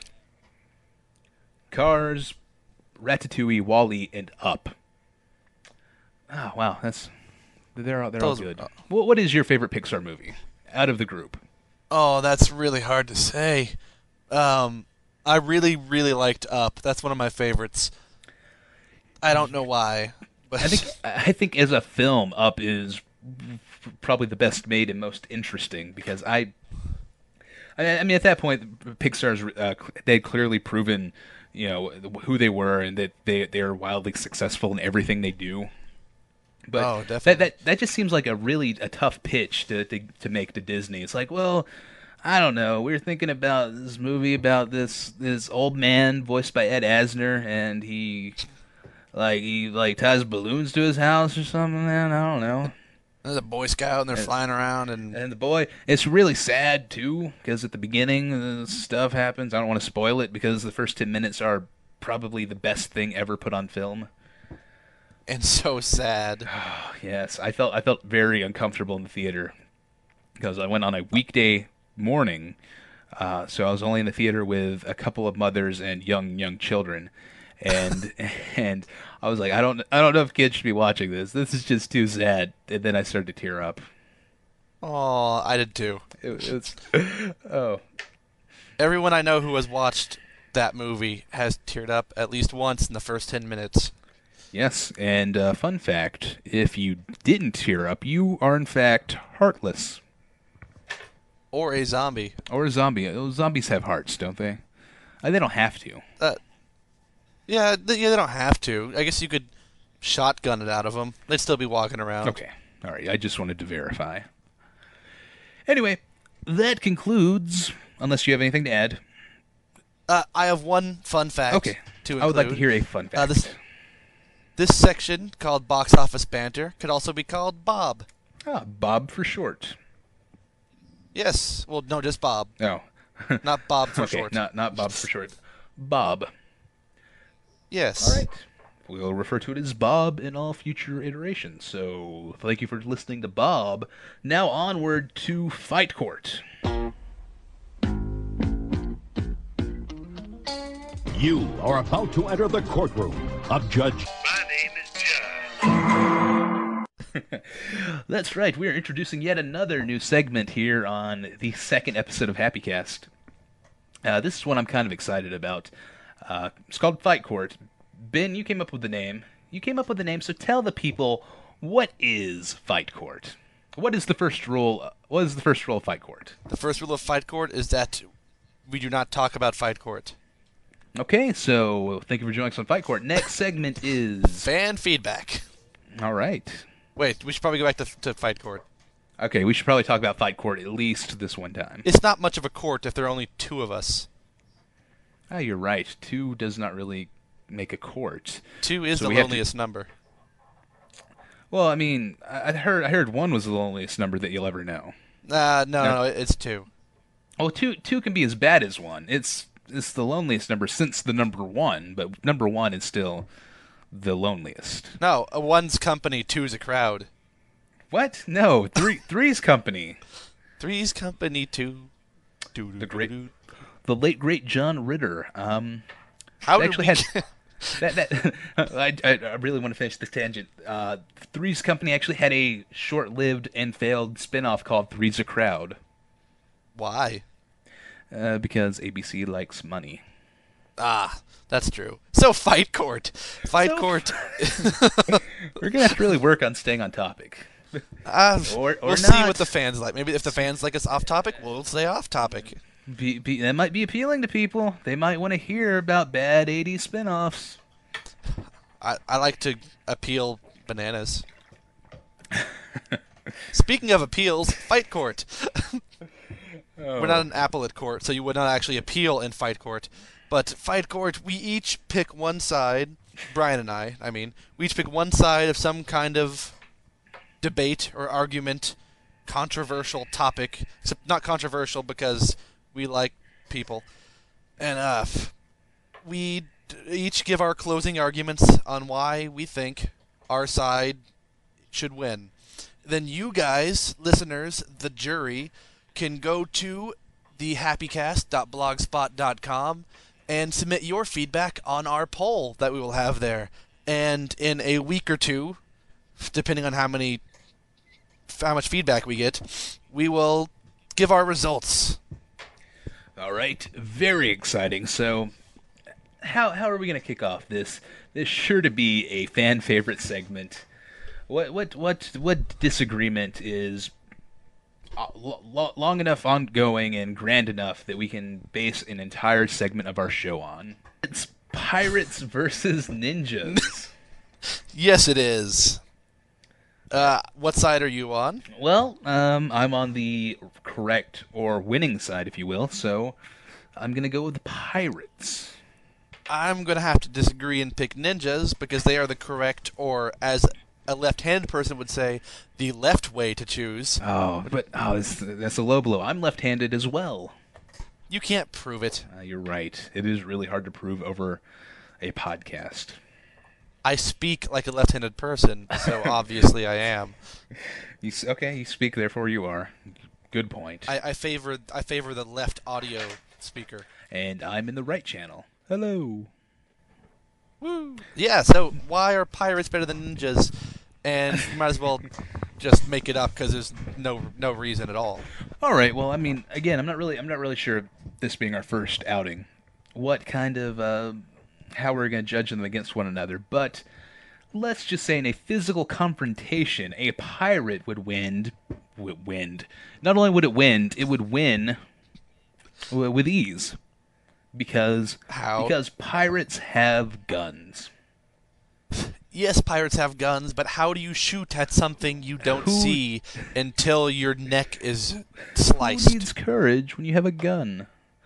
Cars, Ratatouille, WALL-E, and Up. Oh wow, that's they're all they're Those, all good. uh, What what is your favorite Pixar movie out of the group? Oh, that's really hard to say. Um, I really, really liked Up. That's one of my favorites. I don't know why, but I think I think as a film, Up is probably the best made and most interesting because I. I mean, at that point, Pixar's uh, they had clearly proven, you know, who they were and that they they are wildly successful in everything they do. But Oh, that, definitely. that that just seems like a really a tough pitch to, to to make to Disney. It's like, well, I don't know. We were thinking about this movie about this this old man voiced by Ed Asner, and he like he like ties balloons to his house or something. Man, I don't know. there's a Boy Scout and they're flying around and And the boy, it's really sad too because at the beginning uh, stuff happens. I don't want to spoil it because the first ten minutes are probably the best thing ever put on film. and so sad. Yes, I felt I felt very uncomfortable in the theater because I went on a weekday morning, uh, so I was only in the theater with a couple of mothers and young young children, and and I was like, I don't I don't know if kids should be watching this. This is just too sad. And then I started to tear up. Oh, I did too. It, it's oh Everyone I know who has watched that movie has teared up at least once in the first ten minutes. Yes, and uh, fun fact, if you didn't tear up, you are in fact heartless. Or a zombie. Or a zombie. Those zombies have hearts, don't they? Uh, they don't have to. Uh, yeah, th- yeah, they don't have to. I guess you could shotgun it out of them. They'd still be walking around. Okay. All right. I just wanted to verify. Anyway, that concludes, unless you have anything to add. Uh, I have one fun fact Okay. to include. I would like to hear a fun fact. Uh, this, this section, called Box Office Banter, could also be called Bob. Ah, Bob for short. Yes. Well, no, just Bob. Oh. Not Bob for okay, short. not not Bob for short. Bob. Yes. All right. We'll refer to it as Bob in all future iterations. So, thank you for listening to Bob. Now onward to Fight Court. You are about to enter the courtroom of Judge. My name is Judge. That's right. We are introducing yet another new segment here on the second episode of HappyCast. Uh, this is one I'm kind of excited about. Uh, it's called Fight Court. Ben, you came up with the name. You came up with the name, so tell the people, what is Fight Court? What is the first rule? What is the first rule of Fight Court? The first rule of Fight Court is that we do not talk about Fight Court. Okay, so thank you for joining us on Fight Court. Next segment is... Fan feedback. All right. Wait, we should probably go back to, to Fight Court. Okay, we should probably talk about Fight Court at least this one time. It's not much of a court if there are only two of us. Ah, you're right. Two does not really make a court. Two is So the we have to- loneliest number. Well, I mean, I I heard I heard one was the loneliest number that you'll ever know. Uh, no, No. no, it's two. Oh, two two can be as bad as one. It's it's the loneliest number since the number one, but number one is still the loneliest. No, a one's company, two's a crowd. What? No, three three's company. Three's company, two. Doo, doo, The great- doo, doo. The late great John Ritter. Um, How they did actually we had get- that. that I, I I really want to finish this tangent. Uh, Three's Company actually had a short-lived and failed spin-off called Three's a Crowd. Why? Uh, because A B C likes money. Ah, that's true. So Fight Court. Fight So- Court. We're gonna have to really work on staying on topic. Uh, Or- or we'll see not. what the fans like. Maybe if the fans like us off topic, we'll stay off topic. Be, be, that might be appealing to people. They might want to hear about bad eighties spin-offs. I, I like to appeal bananas. Speaking of appeals, Fight Court. We're not an appellate court, so you would not actually appeal in Fight Court. But Fight Court, we each pick one side. Brian and I, I mean, we each pick one side of some kind of debate or argument, controversial topic. Except not controversial because we like people. And uh, we d- each give our closing arguments on why we think our side should win. Then you guys, listeners, the jury, can go to the happycast dot blogspot dot com and submit your feedback on our poll that we will have there. And in a week or two, depending on how many, how much feedback we get, we will give our results. All right, very exciting. So, how how are we going to kick off this? This is sure to be a fan favorite segment. What what what what disagreement is uh, lo- long enough ongoing and grand enough that we can base an entire segment of our show on? It's pirates versus ninjas. Yes, it is. Uh, what side are you on? Well, um, I'm on the correct or winning side, if you will. So, I'm going to go with the pirates. I'm going to have to disagree and pick ninjas because they are the correct, or as a left-handed person would say, the left way to choose. Oh, but oh, that's, that's a low blow. I'm left-handed as well. You can't prove it. Uh, you're right. It is really hard to prove over a podcast. I speak like a left-handed person, so obviously I am. You s- okay? You speak, therefore you are. Good point. I, I favor I favor the left audio speaker. and I'm in the right channel. Hello. Woo! Yeah. So why are pirates better than ninjas? And you might as well just make it up because there's no no reason at all. All right. Well, I mean, again, I'm not really I'm not really sure. This being our first outing, what kind of uh, how we're going to judge them against one another, but let's just say in a physical confrontation, a pirate would win. Would win. Not only would it win, it would win with ease, because How? because pirates have guns. Yes, pirates have guns, but how do you shoot at something you don't Who- see until your neck is Who sliced? needs courage when you have a gun?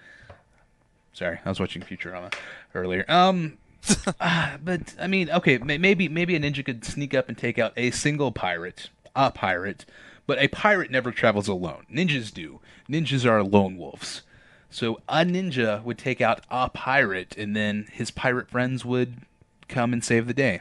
Sorry, I was watching Futurama earlier. Um, ah, but I mean, okay, may- maybe maybe a ninja could sneak up and take out a single pirate, a pirate, but a pirate never travels alone. Ninjas do. Ninjas are lone wolves. So a ninja would take out a pirate, and then his pirate friends would come and save the day.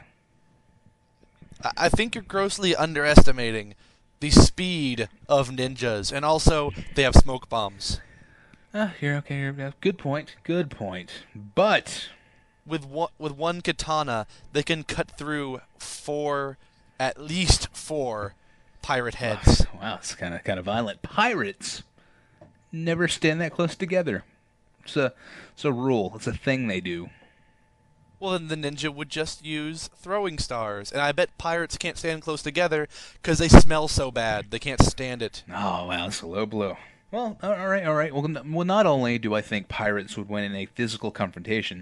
I- I think you're grossly underestimating the speed of ninjas, and also they have smoke bombs. Ah, you're okay. You're, yeah, good point. Good point. But With one, with one katana, they can cut through four, at least four, pirate heads. wow, it's kind of kind of violent. Pirates never stand that close together. It's a it's a rule. It's a thing they do. Well, then the ninja would just use throwing stars, and I bet pirates can't stand close together because they smell so bad. They can't stand it. Oh wow, it's a low blow. Well, all right, all right. Well, n- well, not only do I think pirates would win in a physical confrontation,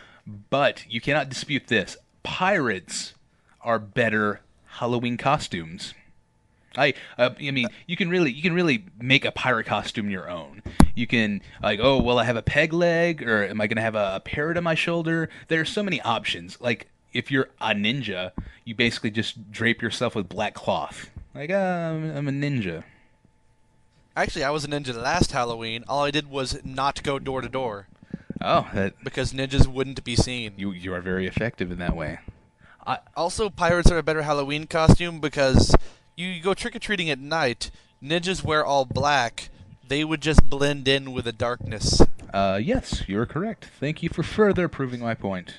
but you cannot dispute this: pirates are better Halloween costumes. I, uh, I mean, you can really, you can really make a pirate costume your own. You can, like, oh, well, I have a peg leg, or am I going to have a, a parrot on my shoulder? There are so many options. Like, if you're a ninja, you basically just drape yourself with black cloth. Like, uh, I'm, I'm a ninja. Actually, I was a ninja last Halloween. All I did was not go door to door Oh, that because ninjas wouldn't be seen. you, you are very effective in that way. Also, pirates are a better Halloween costume because you go trick-or-treating at night. Ninjas wear all black. They would just blend in with the darkness. Uh, yes, you're correct. Thank you for further proving my point.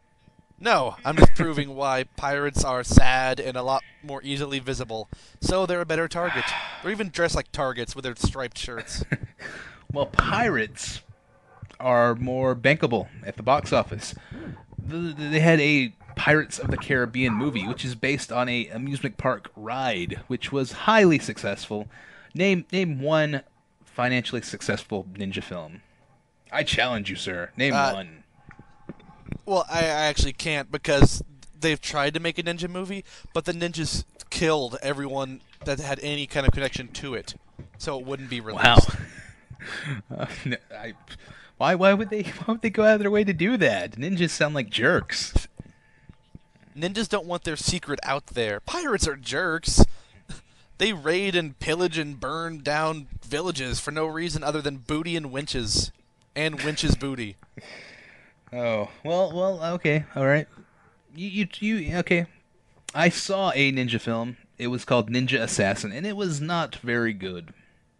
No, I'm just proving why pirates are sad and a lot more easily visible. So they're a better target. Or even dressed like targets with their striped shirts. Well, pirates are more bankable at the box office. The, they had a Pirates of the Caribbean movie, which is based on a amusement park ride, which was highly successful. Name name one financially successful ninja film. I challenge you, sir. Name Uh, one. Well, I, I actually can't because they've tried to make a ninja movie, but the ninjas killed everyone that had any kind of connection to it. So it wouldn't be released. Wow. Uh, n- I, why why would they why would they go out of their way to do that? Ninjas sound like jerks. Ninjas don't want their secret out there. Pirates are jerks. They raid and pillage and burn down villages for no reason other than booty and winches. And winches booty. Oh, well, well, okay, all right. You, you, you, okay. I saw a ninja film. It was called Ninja Assassin, and it was not very good.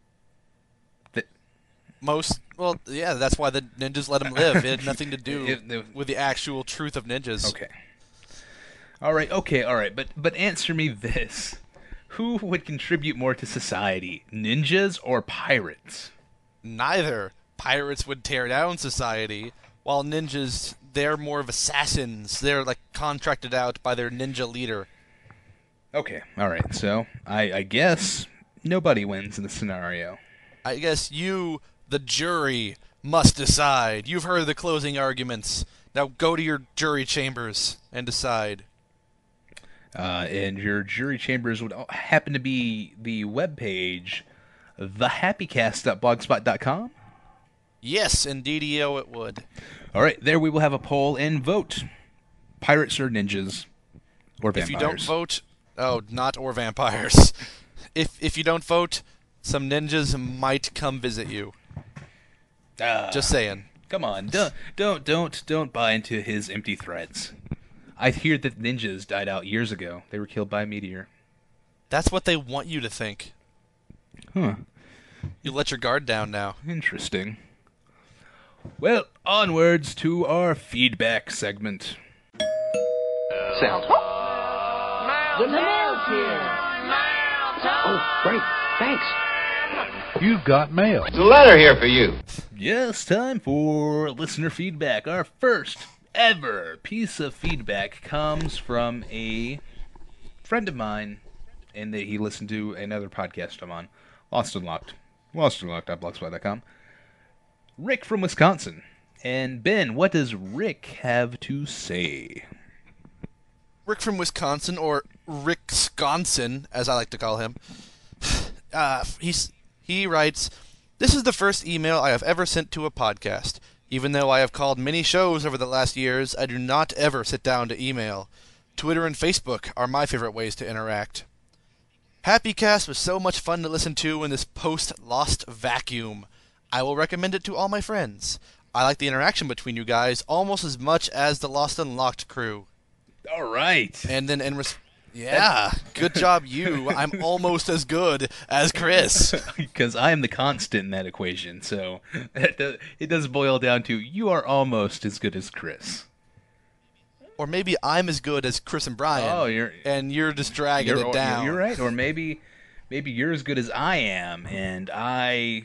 Th- Most, well, yeah, that's why the ninjas let them live. It had nothing to do It- it- with the actual truth of ninjas. Okay. All right, okay, all right, but but answer me this: who would contribute more to society, ninjas or pirates? Neither. Pirates would tear down society, while ninjas, they're more of assassins. They're, like, contracted out by their ninja leader. Okay, all right. So I, I guess nobody wins in this scenario. I guess you, the jury, must decide. You've heard the closing arguments. Now go to your jury chambers and decide. Uh, and your jury chambers would happen to be the webpage, the happy cast dot blogspot dot com. Yes, indeedio it would. All right, there we will have a poll and vote. Pirates or ninjas or vampires. If you don't vote, oh, not or vampires. If if you don't vote, some ninjas might come visit you. Ah, Just saying. come on, don't don't don't don't buy into his empty threats. I hear that ninjas died out years ago. They were killed by a meteor. That's what they want you to think. Huh. You let your guard down now. Interesting. Well, onwards to our feedback segment. Sound. The mail's here. Oh, great. Thanks. You've got mail. There's a letter here for you. Yes, time for listener feedback. Our first ever piece of feedback comes from a friend of mine, and that he listened to another podcast I'm on, Lost Unlocked. Lost Unlocked dot blogspot dot com. Rick from Wisconsin. And Ben, what does Rick have to say? Rick from Wisconsin, or Rick Sconson, as I like to call him. Uh, he's he writes, "This is the first email I have ever sent to a podcast. Even though I have called many shows over the last years, I do not ever sit down to email. Twitter and Facebook are my favorite ways to interact. HappyCast was so much fun to listen to in this post-Lost vacuum. I will recommend it to all my friends. I like the interaction between you guys almost as much as the Lost Unlocked crew." All right. And then in res- yeah, good job you. I'm almost as good as Chris. Because I am the constant in that equation, so it does, it does boil down to you are almost as good as Chris. Or maybe I'm as good as Chris and Brian. Oh, you're and you're just dragging you're, it down. You're right. Or maybe maybe you're as good as I am, and I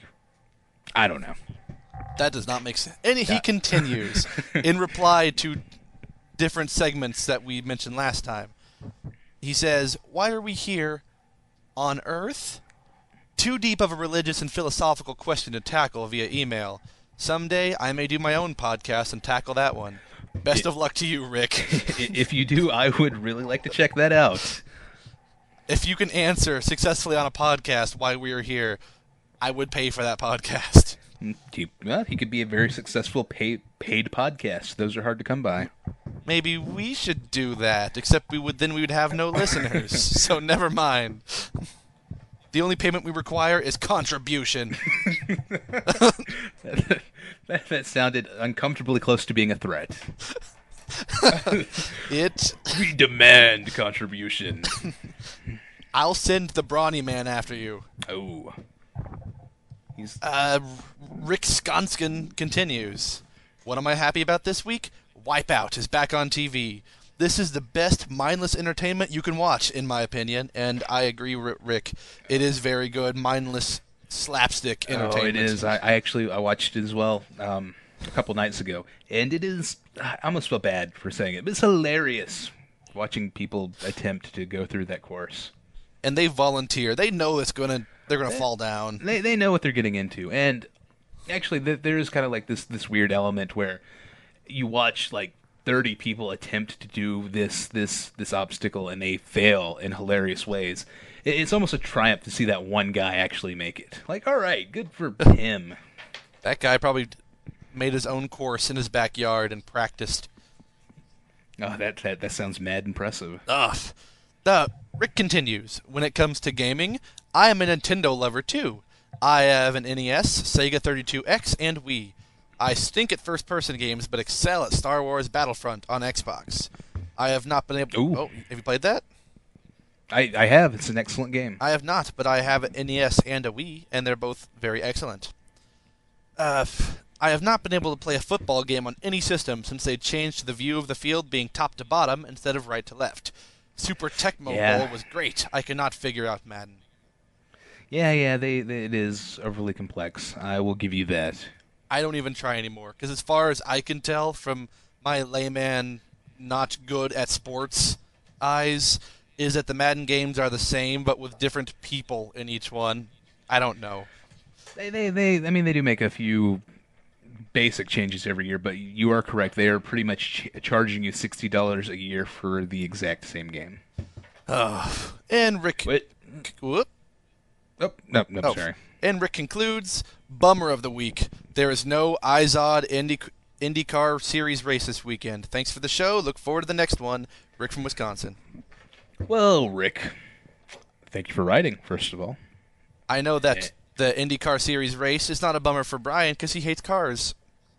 I don't know. That does not make sense. And he continues in reply to different segments that we mentioned last time. He says, "Why are we here on Earth? Too deep of a religious and philosophical question to tackle via email. Someday I may do my own podcast and tackle that one. Best of luck to you, Rick." If you do, I would really like to check that out. If you can answer successfully on a podcast why we are here, I would pay for that podcast. He, well, he could be a very successful pay, paid podcast. Those are hard to come by. Maybe we should do that, except we would then we would have no listeners. So never mind. The only payment we require is contribution. that, that, that sounded uncomfortably close to being a threat. It. We demand contribution. I'll send the brawny man after you. Oh. He's... Uh, Rick Skonskin continues. What am I happy about this week? Wipeout is back on T V. This is the best mindless entertainment you can watch, in my opinion, and I agree, Rick. It is very good, mindless slapstick entertainment. Oh, it is. I, I actually I watched it as well um, a couple nights ago, and it is. I almost feel bad for saying it, but it's hilarious watching people attempt to go through that course. And they volunteer. They know it's gonna. They're gonna they, fall down. They they know what they're getting into, and actually, there is kind of like this this weird element where you watch like thirty people attempt to do this this this obstacle and they fail in hilarious ways. It's almost a triumph to see that one guy actually make it. Like, all right, good for him. That guy probably made his own course in his backyard and practiced. Oh, that that, that sounds mad impressive. Ugh. The Rick continues. When it comes to gaming, I am a Nintendo lover too. I have an N E S, Sega thirty-two X, and Wii. I stink at first-person games, but excel at Star Wars Battlefront on Xbox. I have not been able... Ooh. Oh, have you played that? I, I have. It's an excellent game. I have not, but I have an N E S and a Wii, and they're both very excellent. Uh, I have not been able to play a football game on any system since they changed to the view of the field being top to bottom instead of right to left. Super Tecmo Yeah. Bowl was great. I cannot figure out Madden. Yeah, yeah, they, they it is overly complex. I will give you that. I don't even try anymore, because as far as I can tell from my layman, not good at sports eyes, is that the Madden games are the same, but with different people in each one. I don't know. They, they, they I mean, they do make a few basic changes every year, but you are correct. They are pretty much ch- charging you sixty dollars a year for the exact same game. Oh, and Rick... Wait. Whoop. Oh, no, no, Oh, sorry. And Rick concludes, bummer of the week. There is no iZod Indy, IndyCar Series race this weekend. Thanks for the show. Look forward to the next one. Rick from Wisconsin. Well, Rick, thank you for writing, first of all. I know that the IndyCar Series race is not a bummer for Brian because he hates cars.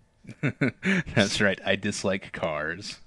That's right. I dislike cars.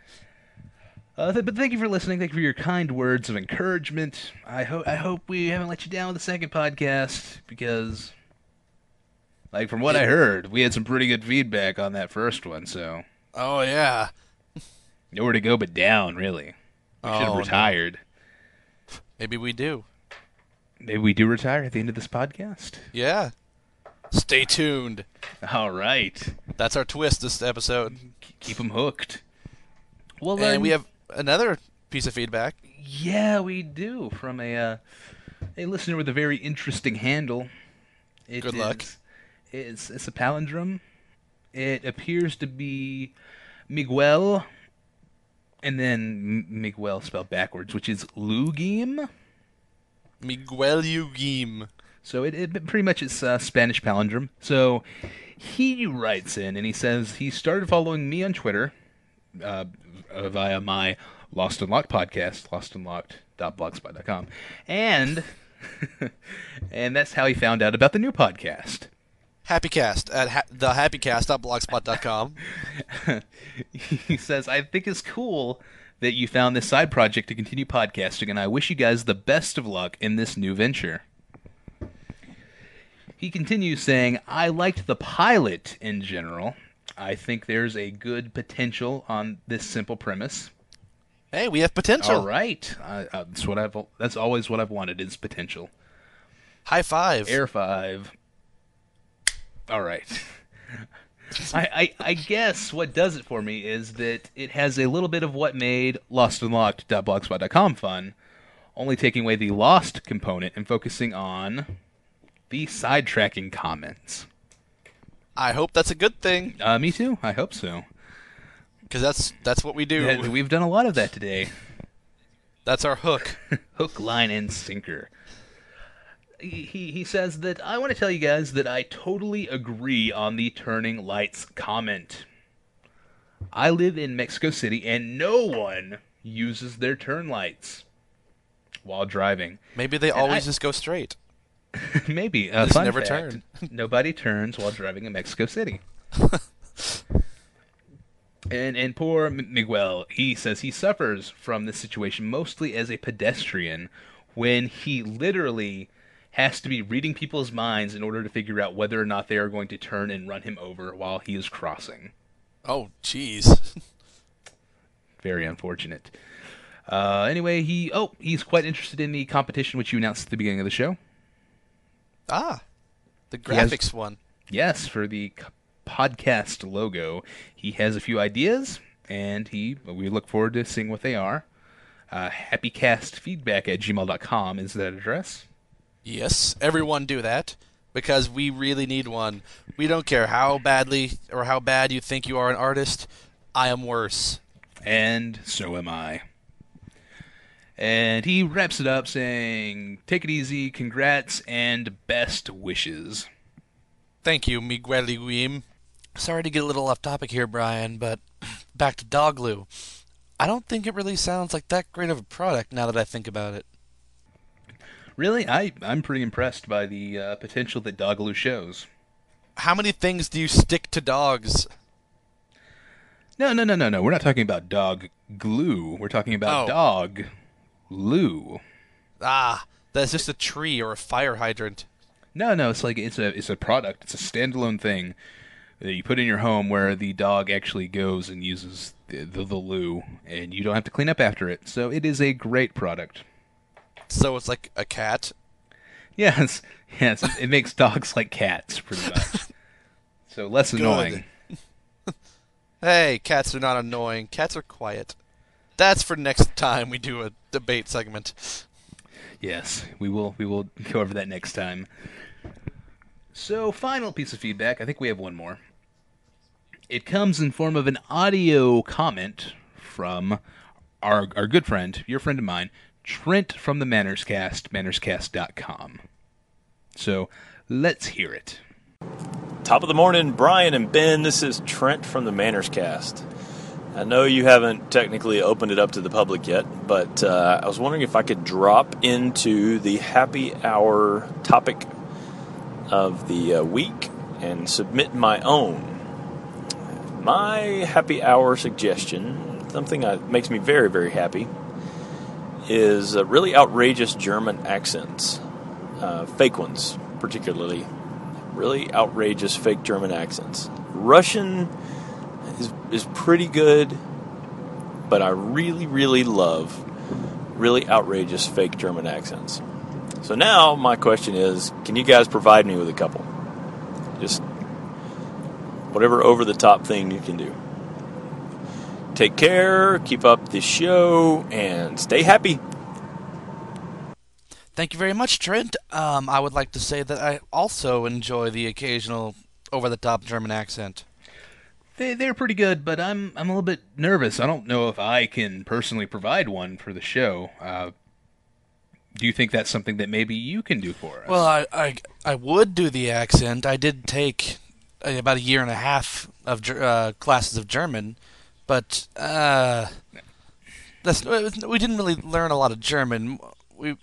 Uh, th- but thank you for listening. Thank you for your kind words of encouragement. I hope I hope we haven't let you down with the second podcast because, like, from what I heard, we had some pretty good feedback on that first one. So Oh, yeah. nowhere to go but down, really. We should have Oh, no. retired. Maybe we do. Maybe we do retire at the end of this podcast. Yeah. Stay tuned. All right. That's our twist this episode. Keep them hooked. Well, and then, we have another piece of feedback. Yeah, we do. From a uh, a listener with a very interesting handle. It Good luck. is- It's, it's a palindrome. It appears to be Miguel, and then M- Miguel spelled backwards, which is Lugim. Miguel Yugim. So it, it pretty much is a Spanish palindrome. So he writes in and he says he started following me on Twitter uh, via my Lost Unlocked podcast, lost unlocked dot blogspot dot com, and and that's how he found out about the new podcast. Happycast at ha- the happycast dot blogspot dot com. He says, I think it's cool that you found this side project to continue podcasting, and I wish you guys the best of luck in this new venture. He continues saying, I liked the pilot in general. I think there's a good potential on this simple premise. Hey, we have potential. All right. Uh, uh, that's what I've. That's always what I've wanted is potential. High five. Air five. All right. I, I I guess what does it for me is that it has a little bit of what made lost unlocked dot blogspot dot com fun, only taking away the lost component and focusing on the sidetracking comments. I hope that's a good thing, Uh, me too. I hope so. because that's that's what we do. Yeah, we've done a lot of that today. That's our hook. Hook, line, and sinker. He, he he says that I want to tell you guys that I totally agree on the turning lights comment. I live in Mexico City and no one uses their turn lights while driving. Maybe they And always I- just go straight. Maybe. A Just fun never fact, turn. Nobody turns while driving in Mexico City. And and poor M- Miguel, he says he suffers from this situation mostly as a pedestrian when he literally has to be reading people's minds in order to figure out whether or not they are going to turn and run him over while he is crossing. Oh, jeez. Very unfortunate. Uh, anyway, he oh he's quite interested in the competition which you announced at the beginning of the show. Ah, the He has- graphics one. Yes, for the c- podcast logo, he has a few ideas, and he we look forward to seeing what they are. Uh, happycastfeedback at gmail dot com is that address. Yes, everyone do that, because we really need one. We don't care how badly or how bad you think you are an artist. I am worse. And so am I. And he wraps it up saying, take it easy, congrats, and best wishes. Thank you, Miguel Iguim. Sorry to get a little off topic here, Brian, but back to Dogglue. I don't think it really sounds like that great of a product now that I think about it. Really, I, I'm pretty impressed by the uh, potential that Dogglue shows. How many things do you stick to dogs? No, no, no, no, no. We're not talking about dog glue. We're talking about Oh. dog glue. Ah, that's just a tree or a fire hydrant. No, no, it's like it's a it's a product. It's a standalone thing that you put in your home where the dog actually goes and uses the, the, the loo, and you don't have to clean up after it. So it is a great product. So it's like a cat? Yes, yes, it makes dogs like cats, pretty much. So less annoying. Hey, cats are not annoying. Cats are quiet. That's for next time we do a debate segment. Yes, we will we will go over that next time. So, final piece of feedback. I think we have one more. It comes in form of an audio comment from our our good friend, your friend of mine, Trent from the Mannerscast, mannerscast dot com. So, let's hear it. Top of the morning, Brian and Ben. This is Trent from the Manners Cast. I know you haven't technically opened it up to the public yet, but uh, I was wondering if I could drop into the happy hour topic of the uh, week and submit my own. My happy hour suggestion, something that makes me very, very happy, is uh, really outrageous German accents. Uh, fake ones, particularly. Really outrageous fake German accents. Russian is is pretty good, but I really, really love really outrageous fake German accents. So now my question is, can you guys provide me with a couple? Just whatever over-the-top thing you can do. Take care, keep up the show, and stay happy. Thank you very much, Trent. Um, I would like to say that I also enjoy the occasional over-the-top German accent. They, they're pretty good, but I'm I'm a little bit nervous. I don't know if I can personally provide one for the show. Uh, do you think that's something that maybe you can do for us? Well, I, I, I would do the accent. I did take uh, about a year and a half of ger- uh, classes of German, but uh, that's we didn't really learn a lot of German. We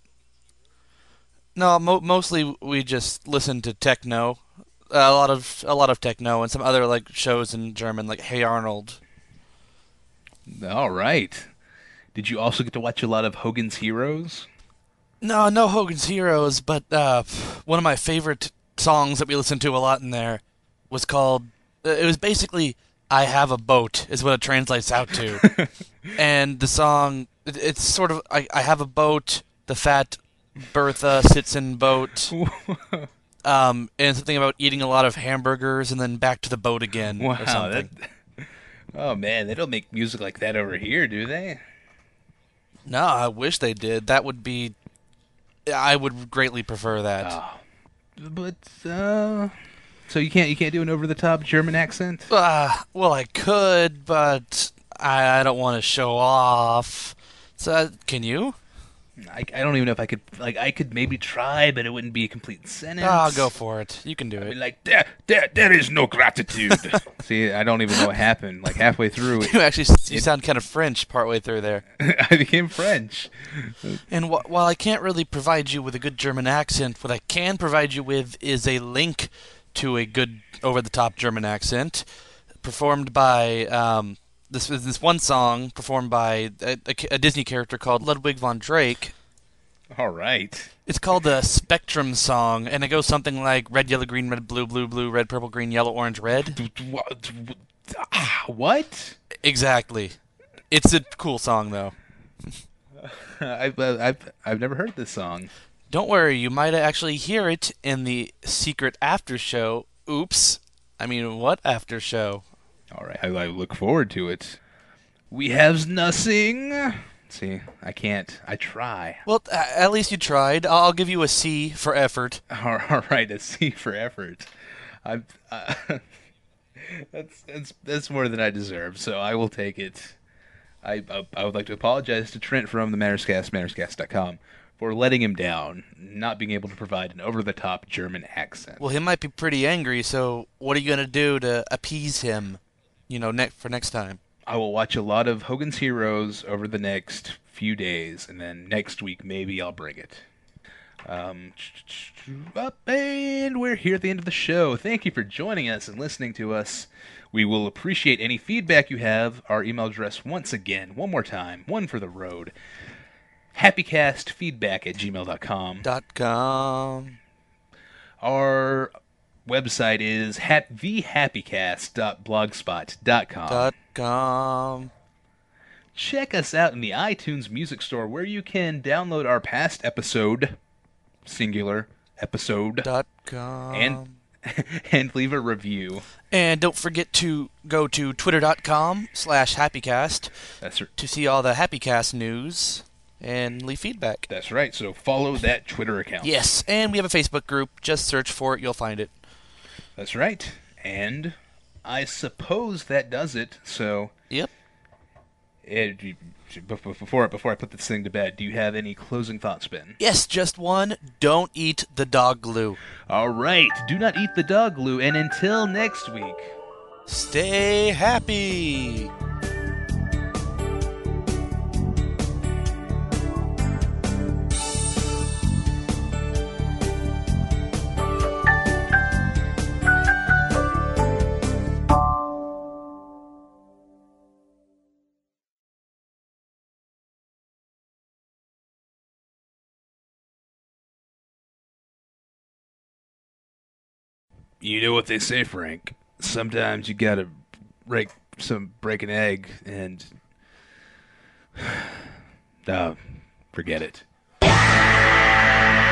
no, mo- mostly we just listened to techno. Uh, a lot of a lot of techno and some other like shows in German, like Hey Arnold. All right. Did you also get to watch a lot of Hogan's Heroes? No, no Hogan's Heroes, but uh, one of my favorite songs that we listened to a lot in there was called. Uh, it was basically "I Have a Boat" is what it translates out to, and the song it, it's sort of I, I have a boat. The fat Bertha sits in boat. Um, and something about eating a lot of hamburgers and then back to the boat again Wow, or something. That, oh man, they don't make music like that over here, do they? No, I wish they did. That would be... I would greatly prefer that. Oh. But, uh... So you can't you can't do an over-the-top German accent? Uh, well, I could, but I, I don't want to show off. So, uh, can you? I, I don't even know if I could... Like, I could maybe try, but it wouldn't be a complete sentence. Ah, go for it. You can do I'd it. be like, there, there, there is no gratitude. See, I don't even know what happened. Like, halfway through... It, You actually you sound kind of French partway through there. I became French. And wh- while I can't really provide you with a good German accent, what I can provide you with is a link to a good over-the-top German accent performed by um, this this one song performed by a, a, a Disney character called Ludwig von Drake. All right. It's called the Spectrum song, and it goes something like red, yellow, green, red, blue, blue, blue, red, purple, green, yellow, orange, red. What? Exactly. It's a cool song, though. I've, uh, I've I've never heard this song. Don't worry, you might actually hear it in the secret after show. Oops. I mean, what after show? All right, I, I look forward to it. We have nothing. See, I can't. I try. Well, a- at least you tried. I'll give you a C for effort. All all right, a C for effort. I'm. Uh, that's that's that's more than I deserve. So I will take it. I I, I would like to apologize to Trent from the Mannerscast, mannerscast dot com, for letting him down, not being able to provide an over-the-top German accent. Well, he might be pretty angry, so what are you going to do to appease him, you know, ne- for next time? I will watch a lot of Hogan's Heroes over the next few days, and then next week maybe I'll bring it. Um, up, and we're here at the end of the show. Thank you for joining us and listening to us. We will appreciate any feedback you have. Our email address, once again, one more time, one for the road, happycastfeedback at gmail dot com. Dot com. Our website is hap- the happycast dot blogspot dot com. Dot com. Check us out in the iTunes Music Store, where you can download our past episode, singular episode, Dot com. and and leave a review. And don't forget to go to twitter.com slash happycast That's r- to see all the Happycast news and leave feedback. that's right. So follow that Twitter account. Yes, and we have a Facebook group. Just search for it. You'll find it. That's right. And I suppose that does it. So Yep. it, before before I put this thing to bed, do you have any closing thoughts, Ben? Yes, just one. Don't eat the dog glue. All right. Do not eat the dog glue. And until next week. Stay happy. You know what they say, Frank. Sometimes you gotta break some break an egg and uh, forget it.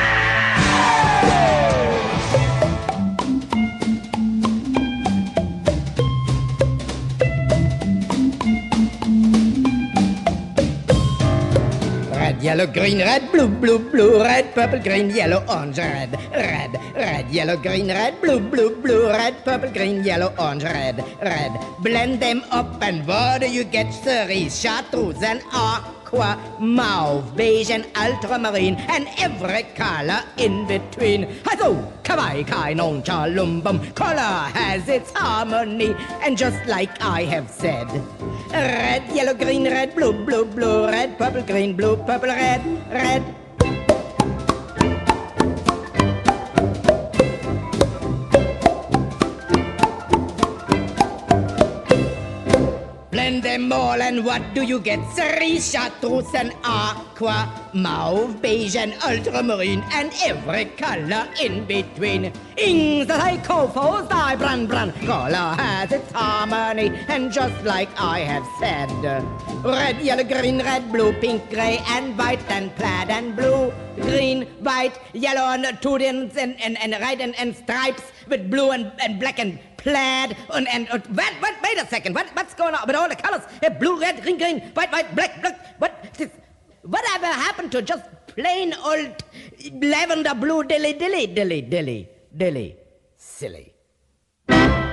Red, yellow, green, red, blue, blue, blue, red, purple, green, yellow, orange, red, red, red, yellow, green, red, blue, blue, blue, red, purple, green, yellow, orange, red, red. Blend them up and what do you get? Cerise, chartreuse and aqua, mauve, beige and ultramarine, and every color in between. Hello, kawaii, kai, non, chalumbum. Color has its harmony, and just like I have said, red, yellow, green, red, blue, blue, blue, red, purple, green, blue, purple, red, red. Blend them all and what do you get? Cerise, chartreuse and aqua, mauve, beige and ultramarine, and every color in between. Ings that I call for, die, brand, brand. Color has its harmony, and just like I have said, red, yellow, green, red, blue, pink, gray, and white, and plaid, and blue, green, white, yellow, and two and, and, and, and red, and, and stripes with blue and, and black and plaid, and, and uh, what, what, wait a second, what, what's going on with all the colors? Uh, blue, red, green, green, white, white, black, black, what, this, whatever happened to just plain old lavender blue dilly, dilly, dilly, dilly, dilly, silly?